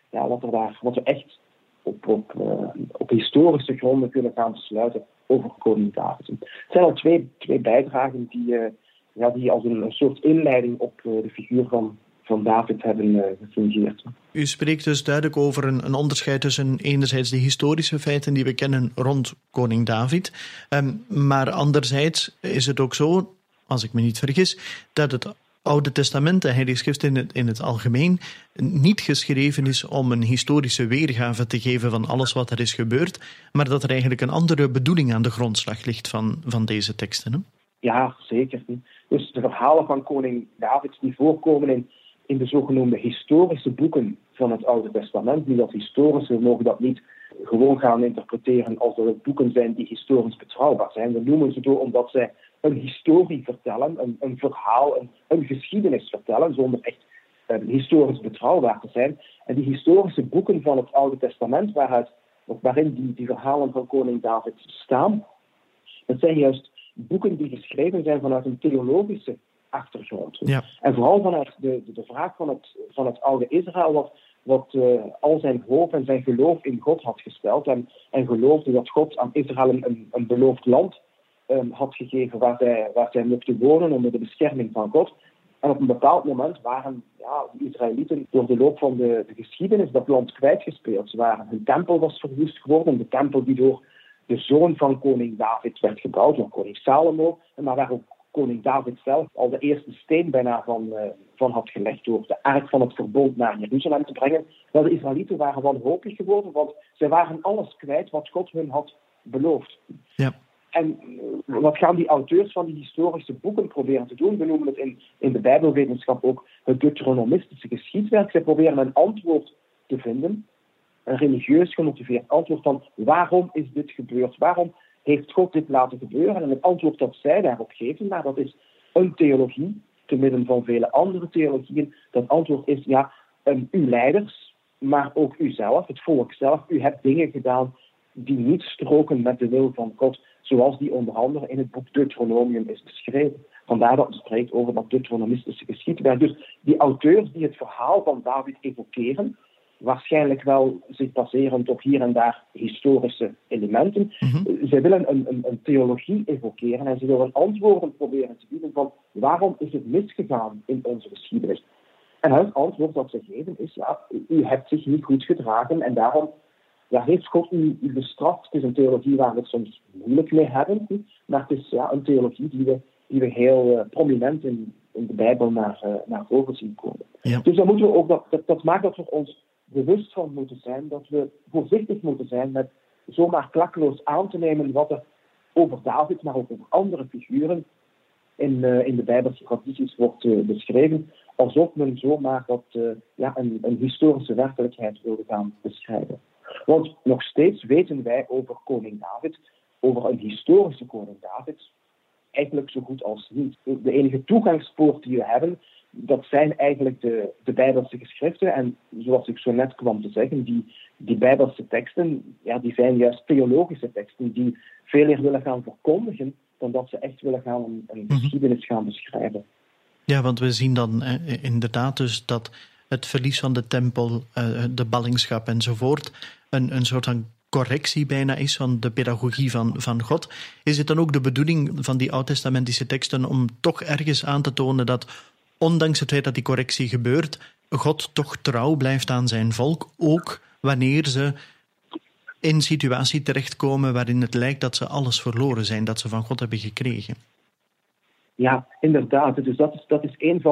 we echt op historische gronden kunnen gaan besluiten over koning David. Het zijn al twee bijdragen die als een soort inleiding op de figuur van David hebben gefungeerd. U spreekt dus duidelijk over een onderscheid tussen enerzijds de historische feiten die we kennen rond koning David, maar anderzijds is het ook zo, als ik me niet vergis, dat het Oude Testament, de Heilige Schrift in het algemeen, niet geschreven is om een historische weergave te geven van alles wat er is gebeurd, maar dat er eigenlijk een andere bedoeling aan de grondslag ligt van deze teksten. Hè? Ja, zeker. Dus de verhalen van koning David die voorkomen in de zogenoemde historische boeken van het Oude Testament. Nu dat historische, we mogen dat niet gewoon gaan interpreteren als er boeken zijn die historisch betrouwbaar zijn. We noemen ze zo omdat zij een historie vertellen, een verhaal, een geschiedenis vertellen, zonder echt historisch betrouwbaar te zijn. En die historische boeken van het Oude Testament, waarin die verhalen van koning David staan, dat zijn juist boeken die geschreven zijn vanuit een theologische achtergrond. Ja. En vooral vanuit de vraag van het oude Israël, wat al zijn hoop en zijn geloof in God had gesteld en geloofde dat God aan Israël een beloofd land had gegeven waar zij mochten wonen onder de bescherming van God. En op een bepaald moment waren de Israëlieten door de loop van de geschiedenis dat land kwijtgespeeld. Hun tempel was verwoest geworden, de tempel die door de zoon van koning David werd gebouwd, door koning Salomo, maar waar ook koning David zelf al de eerste steen bijna van had gelegd door de ark van het verbond naar Jeruzalem te brengen. Wel, de Israëlieten waren wanhopig geworden, want zij waren alles kwijt wat God hun had beloofd. Ja. En wat gaan die auteurs van die historische boeken proberen te doen? We noemen het in de Bijbelwetenschap ook het Deuteronomistische geschiedwerk. Zij proberen een antwoord te vinden, een religieus gemotiveerd antwoord van waarom is dit gebeurd? Waarom heeft God dit laten gebeuren? En het antwoord dat zij daarop geven, dat is een theologie, te midden van vele andere theologieën. Dat antwoord is, uw leiders, maar ook uzelf, het volk zelf, u hebt dingen gedaan die niet stroken met de wil van God, zoals die onder andere in het boek Deuteronomium is beschreven. Vandaar dat het spreekt over dat Deuteronomistische geschiedwerk. Dus die auteurs die het verhaal van David evokeren, waarschijnlijk wel zich baserend op hier en daar historische elementen. Mm-hmm. Zij willen een theologie evokeren en ze willen antwoorden proberen te bieden van waarom is het misgegaan in onze geschiedenis. En het antwoord dat ze geven is, u hebt zich niet goed gedragen en daarom heeft God u bestraft. Het is een theologie waar we het soms moeilijk mee hebben, maar het is een theologie die we heel prominent in de Bijbel naar voren zien komen. Ja. Dus dan moeten we ook dat maakt dat we ons bewust van moeten zijn, dat we voorzichtig moeten zijn met zomaar klakkeloos aan te nemen wat er over David, maar ook over andere figuren in de Bijbelse tradities wordt beschreven, alsof men zomaar een historische werkelijkheid wilde gaan beschrijven. Want nog steeds weten wij over koning David, over een historische koning David, eigenlijk zo goed als niet. De enige toegangspoort die we hebben, dat zijn eigenlijk de Bijbelse geschriften. En zoals ik zo net kwam te zeggen, die Bijbelse teksten, die zijn juist theologische teksten die veel meer willen gaan verkondigen dan dat ze echt willen gaan een geschiedenis gaan beschrijven. Ja, want we zien dan inderdaad dus dat het verlies van de tempel, de ballingschap enzovoort, een soort van correctie bijna is van de pedagogie van God. Is het dan ook de bedoeling van die oud-testamentische teksten om toch ergens aan te tonen dat, ondanks het feit dat die correctie gebeurt, God toch trouw blijft aan zijn volk, ook wanneer ze in een situatie terechtkomen waarin het lijkt dat ze alles verloren zijn, dat ze van God hebben gekregen. Ja, inderdaad. Dus dat is een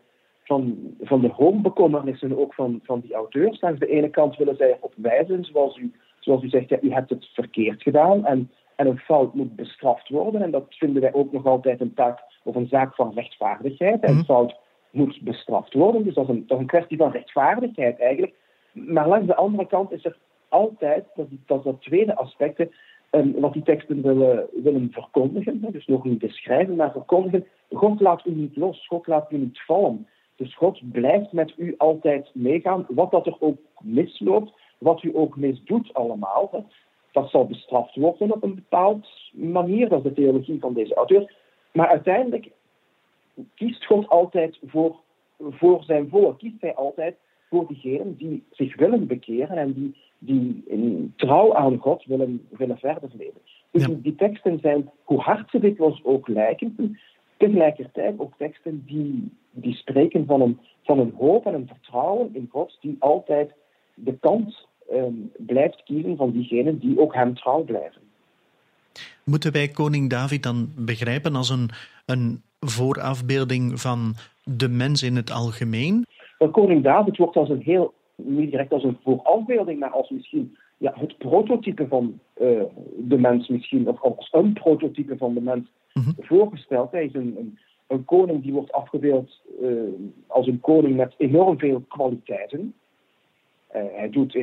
van de hoofdbekommernissen ook van die auteurs. Langs de ene kant willen zij erop wijzen, zoals u zegt, ja, u hebt het verkeerd gedaan en een fout moet bestraft worden. En dat vinden wij ook nog altijd een taak of een zaak van rechtvaardigheid. En een fout moet bestraft worden, dus dat is een kwestie van rechtvaardigheid eigenlijk. Maar langs de andere kant is er altijd, dat tweede aspect, wat die teksten willen verkondigen, dus nog niet beschrijven, maar verkondigen. God laat u niet los, God laat u niet vallen. Dus God blijft met u altijd meegaan, wat dat er ook misloopt, wat u ook misdoet allemaal. Hè. Dat zal bestraft worden op een bepaald manier, dat is de theologie van deze auteur. Maar uiteindelijk kiest God altijd voor zijn volk, kiest hij altijd voor diegenen die zich willen bekeren en die in trouw aan God willen verder leven. Dus die teksten zijn, hoe hard ze dikwijls ook lijken, tegelijkertijd ook teksten die spreken van een hoop en een vertrouwen in God, die altijd de kant blijft kiezen van diegenen die ook hem trouw blijven. Moeten wij koning David dan begrijpen als een voorafbeelding van de mens in het algemeen? Koning David wordt als niet direct als een voorafbeelding, maar als misschien het prototype van de mens misschien, of als een prototype van de mens voorgesteld. Hij is een koning die wordt afgebeeld als een koning met enorm veel kwaliteiten. Hij doet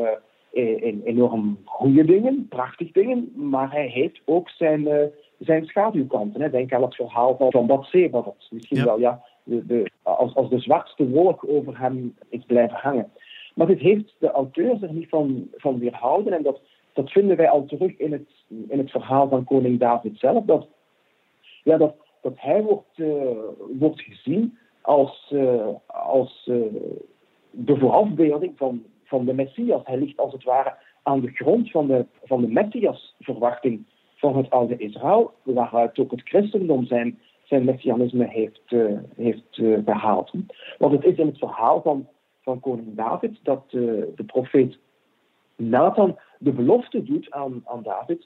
enorm goede dingen, prachtige dingen, maar hij heeft ook zijn schaduwkanten. Denk aan het verhaal van Bathseba, dat misschien wel als de zwartste wolk over hem is blijven hangen. Maar dit heeft de auteurs er niet van weerhouden, en dat vinden wij al terug in het verhaal van koning David zelf, dat hij wordt gezien als de voorafbeelding van de Messias. Hij ligt als het ware aan de grond van de Messias-verwachting van het oude Israël, waaruit ook het christendom zijn messianisme heeft behaald. Want het is in het verhaal van koning David dat de profeet Nathan de belofte doet aan David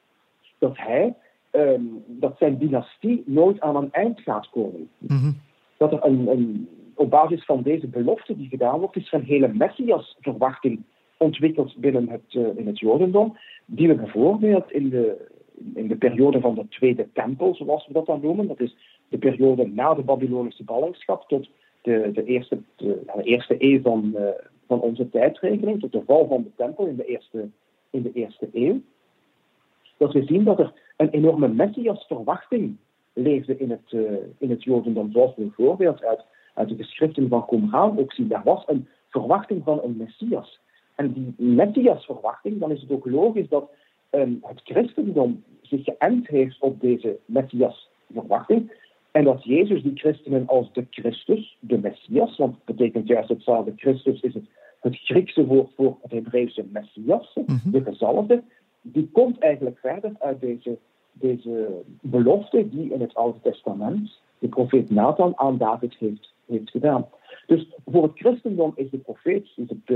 dat zijn dynastie nooit aan een eind gaat komen. Dat er op basis van deze belofte die gedaan wordt, is er een hele Messias-verwachting ontwikkeld binnen het Jodendom, die we bijvoorbeeld in de periode van de Tweede Tempel, zoals we dat dan noemen, dat is de periode na de Babylonische ballingschap tot de eerste eeuw van onze tijdrekening, tot de val van de Tempel in de eerste eeuw, dat we zien dat er een enorme Messias-verwachting leefde in het Jodendom, zoals we bijvoorbeeld uit de geschriften van Qumran ook zien. Daar was een verwachting van een Messias. En die Messias-verwachting, dan is het ook logisch dat het christendom zich geënt heeft op deze Messias-verwachting. En dat Jezus die christenen als de Christus, de Messias, want het betekent juist hetzelfde, Christus is het Griekse woord voor het Hebreeuwse Messias, de gezalfde, die komt eigenlijk verder uit deze belofte die in het Oude Testament de profeet Nathan aan David heeft gedaan. Dus voor het christendom is de profeet,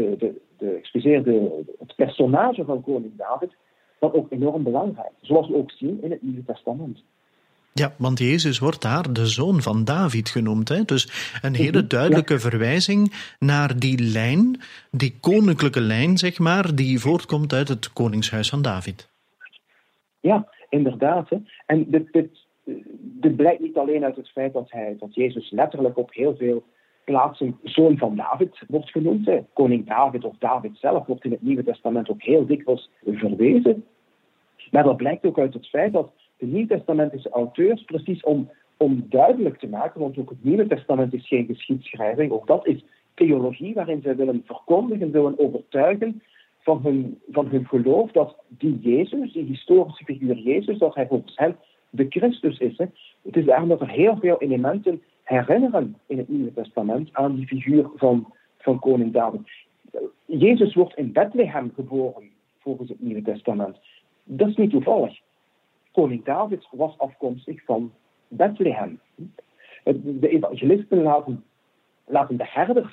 het personage van koning David, dan ook enorm belangrijk. Zoals we ook zien in het Nieuwe Testament. Ja, want Jezus wordt daar de zoon van David genoemd. Hè? Dus een hele duidelijke verwijzing naar die lijn, die koninklijke lijn, zeg maar, die voortkomt uit het koningshuis van David. Ja, inderdaad. Hè. En dit blijkt niet alleen uit het feit dat Jezus letterlijk op heel veel plaatsen zoon van David wordt genoemd. Hè. Koning David of David zelf wordt in het Nieuwe Testament ook heel dikwijls verwezen. Maar dat blijkt ook uit het feit dat de Nieuw-testamentische auteurs, precies om duidelijk te maken, want ook het Nieuwe Testament is geen geschiedschrijving, ook dat is theologie waarin zij willen verkondigen, willen overtuigen van hun geloof dat die Jezus, die historische figuur Jezus, dat hij volgens hen de Christus is. Hè. Het is daarom dat er heel veel elementen herinneren in het Nieuwe Testament aan die figuur van koning David. Jezus wordt in Bethlehem geboren, volgens het Nieuwe Testament. Dat is niet toevallig. Koning David was afkomstig van Bethlehem. De evangelisten laten de herders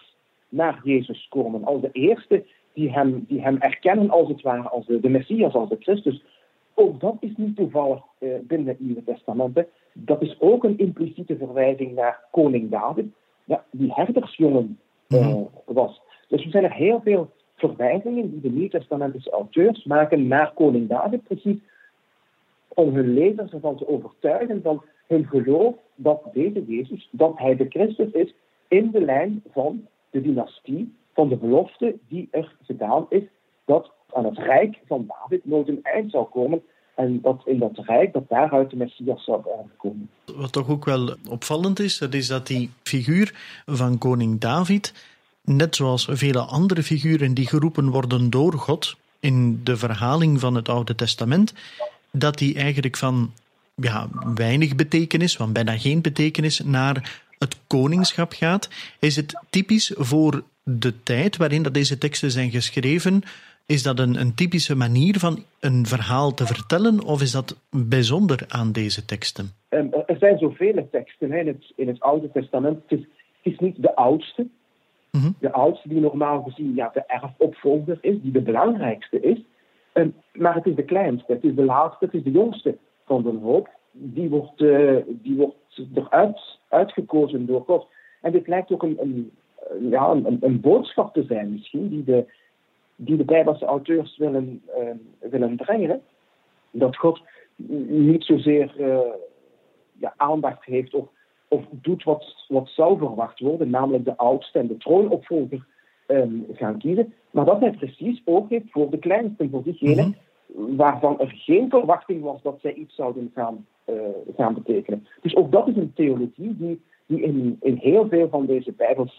naar Jezus komen. Als de eerste die hem erkennen als het ware, als de Messias, als de Christus. Ook dat is niet toevallig binnen het Nieuwe Testament. Hè. Dat is ook een impliciete verwijzing naar koning David, die herdersjongen was. Dus er zijn er heel veel verwijzingen die de Nieuw-testamentische auteurs maken naar koning David, precies om hun lezers ervan te overtuigen van hun geloof dat deze Jezus, dat hij de Christus is, in de lijn van de dynastie, van de belofte die er gedaan is, dat aan het rijk van David nooit een eind zou komen en dat in dat rijk, dat daaruit de Messias zou komen. Wat toch ook wel opvallend is, dat is dat die figuur van koning David, net zoals vele andere figuren die geroepen worden door God in de verhaling van het Oude Testament, dat die eigenlijk van weinig betekenis, van bijna geen betekenis, naar het koningschap gaat. Is het typisch voor de tijd waarin dat deze teksten zijn geschreven? Is dat een typische manier van een verhaal te vertellen, of is dat bijzonder aan deze teksten? Er zijn zoveel teksten in het Oude Testament. Het is niet de oudste. De oudste die normaal gezien de erfopvolger is, die de belangrijkste is. Maar het is de kleinste, het is de laatste, het is de jongste van de hoop. Die wordt eruit uitgekozen door God. En dit lijkt ook een boodschap te zijn misschien, die de Bijbelse auteurs willen brengen. Hè? Dat God niet zozeer aandacht heeft of doet wat zou verwacht worden, namelijk de oudste en de troonopvolger gaan kiezen, maar dat hij precies oog heeft voor de kleinsten, voor diegenen waarvan er geen verwachting was dat zij iets zouden gaan betekenen. Dus ook dat is een theologie die in heel veel van deze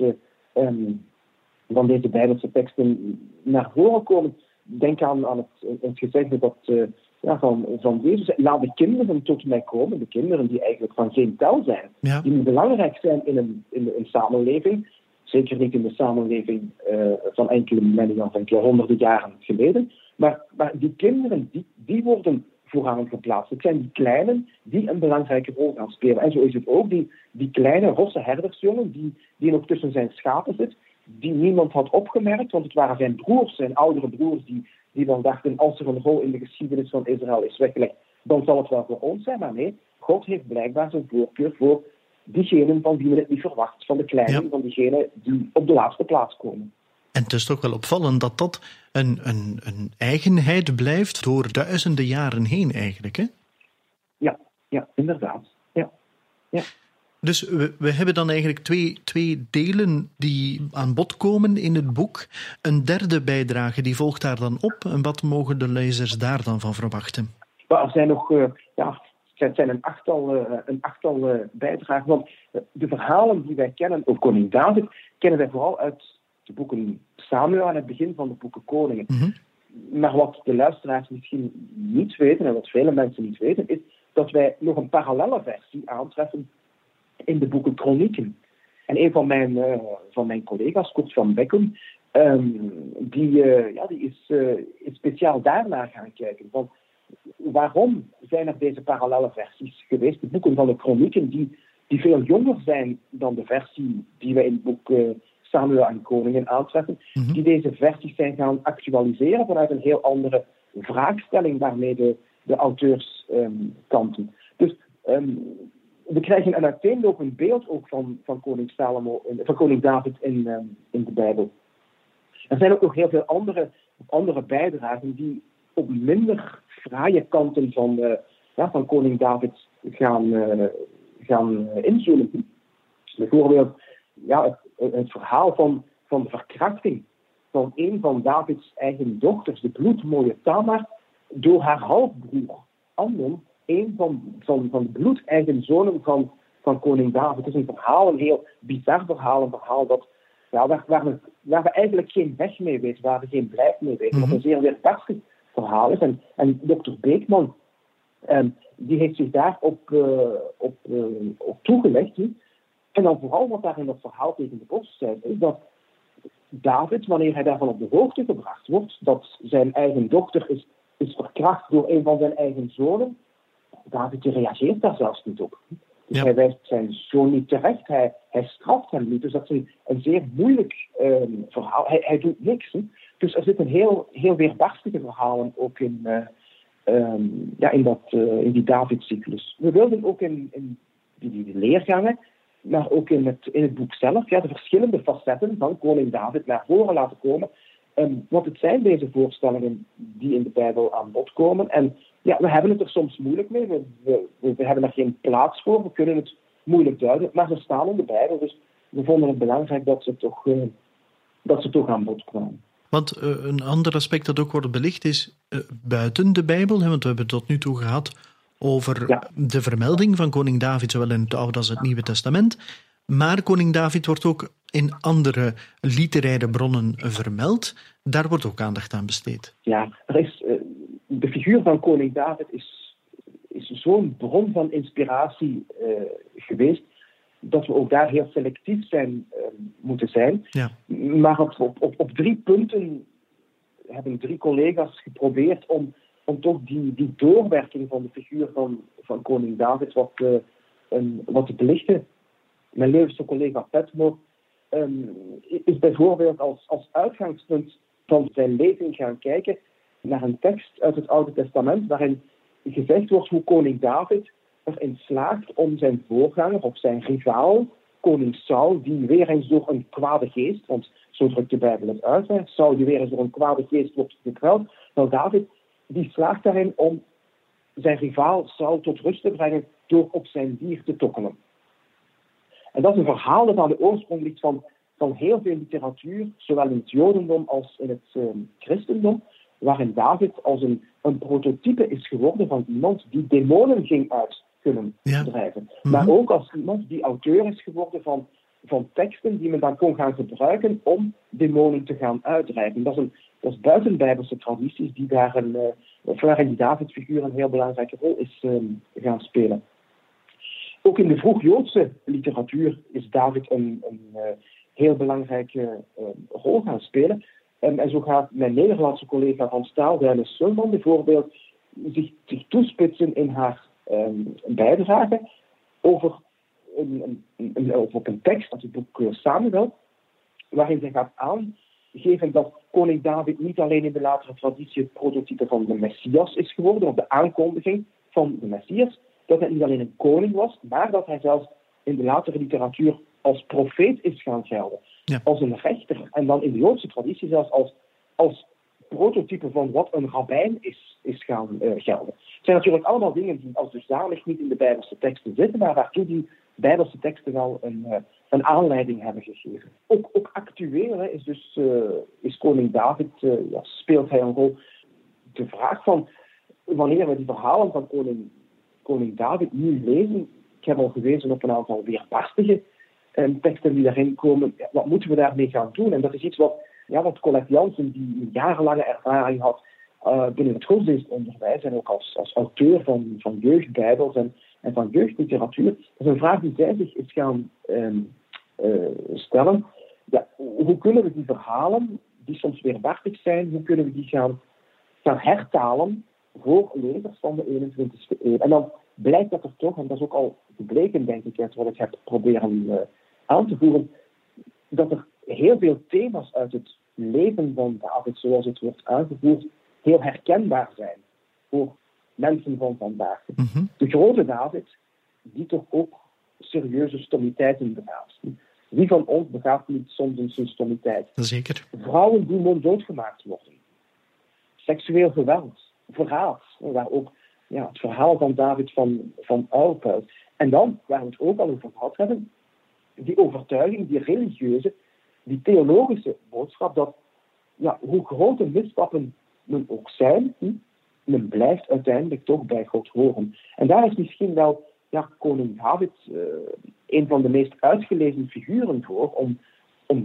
Bijbelse teksten naar voren komen. Denk aan het gezegde van Jezus: laat de kinderen tot mij komen, de kinderen die eigenlijk van geen tel zijn, die niet belangrijk zijn in een samenleving, zeker niet in de samenleving van enkele millennia of enkele honderden jaren geleden, maar die kinderen die worden vooraan geplaatst. Het zijn die kleinen die een belangrijke rol gaan spelen. En zo is het ook, die kleine rosse herdersjongen die nog tussen zijn schapen zit, die niemand had opgemerkt, want het waren zijn broers, zijn oudere broers, die dan dachten, als er een rol in de geschiedenis van Israël is weggelegd, dan zal het wel voor ons zijn. Maar nee, God heeft blijkbaar zijn voorkeur voor diegenen van wie men het niet verwacht, van de kleinen, van diegenen die op de laatste plaats komen. En het is toch wel opvallend dat dat een eigenheid blijft door duizenden jaren heen eigenlijk, hè? Ja, inderdaad. Ja. Dus we hebben dan eigenlijk twee delen die aan bod komen in het boek. Een derde bijdrage, die volgt daar dan op. En wat mogen de lezers daar dan van verwachten? Er zijn nog het zijn een achttal bijdragen. Want de verhalen die wij kennen over koning David, kennen wij vooral uit de boeken Samuel en het begin van de boeken Koningen. Maar wat de luisteraars misschien niet weten, en wat vele mensen niet weten, is dat wij nog een parallelle versie aantreffen in de boeken Kronieken. En een van mijn collega's, Kurt van Beckum, die is speciaal daarnaar gaan kijken. Van waarom zijn er deze parallelle versies geweest? De boeken van de Kronieken die veel jonger zijn dan de versie die we in het boek Samuel en Koningen aantreffen, die deze versies zijn gaan actualiseren vanuit een heel andere vraagstelling waarmee de auteurs kanten. Dus we krijgen een uiteenlopend beeld ook van koning David in de Bijbel. Er zijn ook nog heel veel andere bijdragen die op minder fraaie kanten van koning David gaan inzoomen. Bijvoorbeeld het verhaal van de verkrachting van een van Davids eigen dochters, de bloedmooie Tamar, door haar halfbroer Amnon, een van de bloedeigen zonen van koning David. Het is een verhaal, een heel bizar verhaal, een verhaal dat, waar we eigenlijk geen weg mee weten, waar we geen blijf mee weten. Wat een zeer weerbarstig verhaal is. En dokter Beekman, die heeft zich daar op toegelegd. En dan vooral wat daar in dat verhaal tegen de borst staat, is dat David, wanneer hij daarvan op de hoogte gebracht wordt, dat zijn eigen dochter is verkracht door een van zijn eigen zonen, David reageert daar zelfs niet op. Dus hij wijst zijn zoon niet terecht, hij straft hem niet. Dus dat is een zeer moeilijk verhaal. Hij doet niks. Hè. Dus er zitten heel weerbarstige verhalen ook in die David-cyclus. We wilden ook in die leergangen, maar ook in het boek zelf, de verschillende facetten van koning David naar voren laten komen. Want het zijn deze voorstellingen die in de Bijbel aan bod komen. En we hebben het er soms moeilijk mee. We hebben er geen plaats voor. We kunnen het moeilijk duiden. Maar ze staan in de Bijbel. Dus we vonden het belangrijk dat ze toch aan bod kwamen. Want een ander aspect dat ook wordt belicht is buiten de Bijbel. Want we hebben het tot nu toe gehad over de vermelding van koning David, zowel in het Oude als het Nieuwe Testament. Maar koning David wordt ook in andere literaire bronnen vermeld. Daar wordt ook aandacht aan besteed. Ja, de figuur van koning David is zo'n bron van inspiratie geweest, dat we ook daar heel selectief moeten zijn. Ja. Maar op 3 punten hebben 3 collega's geprobeerd om toch die doorwerking van de figuur van koning David wat te belichten. Mijn Leuvense collega Petmore is bijvoorbeeld als uitgangspunt van zijn lezing gaan kijken naar een tekst uit het Oude Testament waarin gezegd wordt hoe koning David erin slaagt om zijn voorganger of zijn rivaal, koning Saul, die weer eens door een kwade geest, want zo drukt de Bijbel het uit, Saul die weer eens door een kwade geest wordt gekweld, David die slaagt daarin om zijn rivaal Saul tot rust te brengen door op zijn dier te tokkelen. En dat is een verhaal dat aan de oorsprong ligt van heel veel literatuur, zowel in het Jodendom als in het christendom, waarin David als een prototype is geworden van iemand die demonen ging uit kunnen drijven. Mm-hmm. Maar ook als iemand die auteur is geworden van teksten die men dan kon gaan gebruiken om demonen te gaan uitdrijven. Dat is buitenbijbelse tradities die waarin die David-figuur een heel belangrijke rol is gaan spelen. Ook in de vroeg-Joodse literatuur is David een heel belangrijke rol gaan spelen. En zo gaat mijn Nederlandse collega Van Staaldijnen Sulman bijvoorbeeld zich toespitsen in haar bijdrage over een tekst uit het boek Samuel, waarin zij gaat aangeven dat koning David niet alleen in de latere traditie het prototype van de Messias is geworden, of de aankondiging van de Messias, dat hij niet alleen een koning was, maar dat hij zelfs in de latere literatuur als profeet is gaan gelden. Ja. Als een rechter. En dan in de Joodse traditie zelfs als prototype van wat een rabbijn is gaan gelden. Het zijn natuurlijk allemaal dingen die als dusdanig niet in de Bijbelse teksten zitten, maar waartoe die Bijbelse teksten wel een aanleiding hebben gegeven. Ook actueel is koning David, speelt hij een rol. De vraag van wanneer we die verhalen van koning David nu lezen, ik heb al gewezen op een aantal weerbarstige teksten die daarin komen. Wat moeten we daarmee gaan doen? En dat is iets wat Colette Jansen, die een jarenlange ervaring had binnen het godsdienstonderwijs en ook als auteur van jeugdbijbels en van jeugdliteratuur, dat is een vraag die zij zich is gaan stellen. Ja, hoe kunnen we die verhalen, die soms weerbarstig zijn, hoe kunnen we die gaan hertalen voor lezers van de 21ste eeuw? En dan blijkt dat er toch, en dat is ook al gebleken, denk ik, uit wat ik heb proberen aan te voeren, dat er heel veel thema's uit het leven van David, zoals het wordt aangevoerd, heel herkenbaar zijn voor mensen van vandaag. Mm-hmm. De grote David, die toch ook serieuze stommiteiten begaat. Wie van ons begaat niet soms een stommiteit? Zeker. Vrouwen die monddood gemaakt worden. Seksueel geweld. Verraad. Waar ook het verhaal van David van Uilpuil. En dan, waar we het ook al over gehad hebben, die overtuiging, die religieuze, die theologische boodschap, dat hoe grote misstappen men ook zijn, men blijft uiteindelijk toch bij God horen. En daar is misschien wel koning David een van de meest uitgelezen figuren voor, om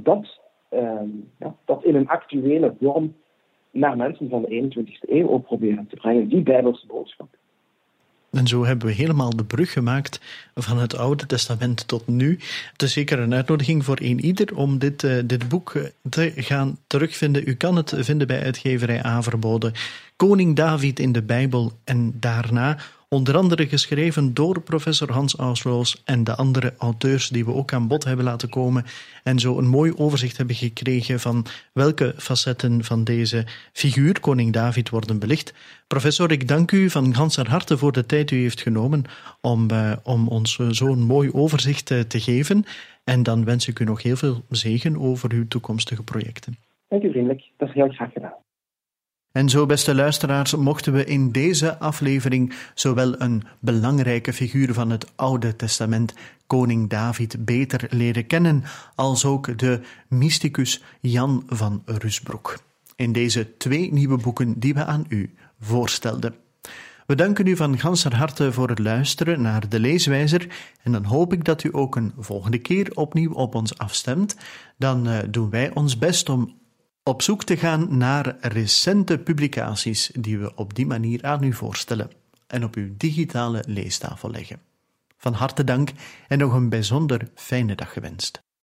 dat in een actuele vorm naar mensen van de 21ste eeuw ook proberen te brengen, die Bijbelse boodschap. En zo hebben we helemaal de brug gemaakt van het Oude Testament tot nu. Het is zeker een uitnodiging voor ieder om dit boek te gaan terugvinden. U kan het vinden bij uitgeverij Averboden. Koning David in de Bijbel en daarna Onder andere geschreven door professor Hans Ausloos en de andere auteurs die we ook aan bod hebben laten komen en zo een mooi overzicht hebben gekregen van welke facetten van deze figuur, koning David, worden belicht. Professor, ik dank u van ganser harte voor de tijd die u heeft genomen om ons zo'n mooi overzicht te geven. En dan wens ik u nog heel veel zegen over uw toekomstige projecten. Dank u vriendelijk, dat is heel graag gedaan. En zo, beste luisteraars, mochten we in deze aflevering zowel een belangrijke figuur van het Oude Testament, koning David, beter leren kennen, als ook de mysticus Jan van Rusbroek. In deze 2 nieuwe boeken die we aan u voorstelden. We danken u van ganser harte voor het luisteren naar de Leeswijzer en dan hoop ik dat u ook een volgende keer opnieuw op ons afstemt. Dan doen wij ons best om op zoek te gaan naar recente publicaties die we op die manier aan u voorstellen en op uw digitale leestafel leggen. Van harte dank en nog een bijzonder fijne dag gewenst.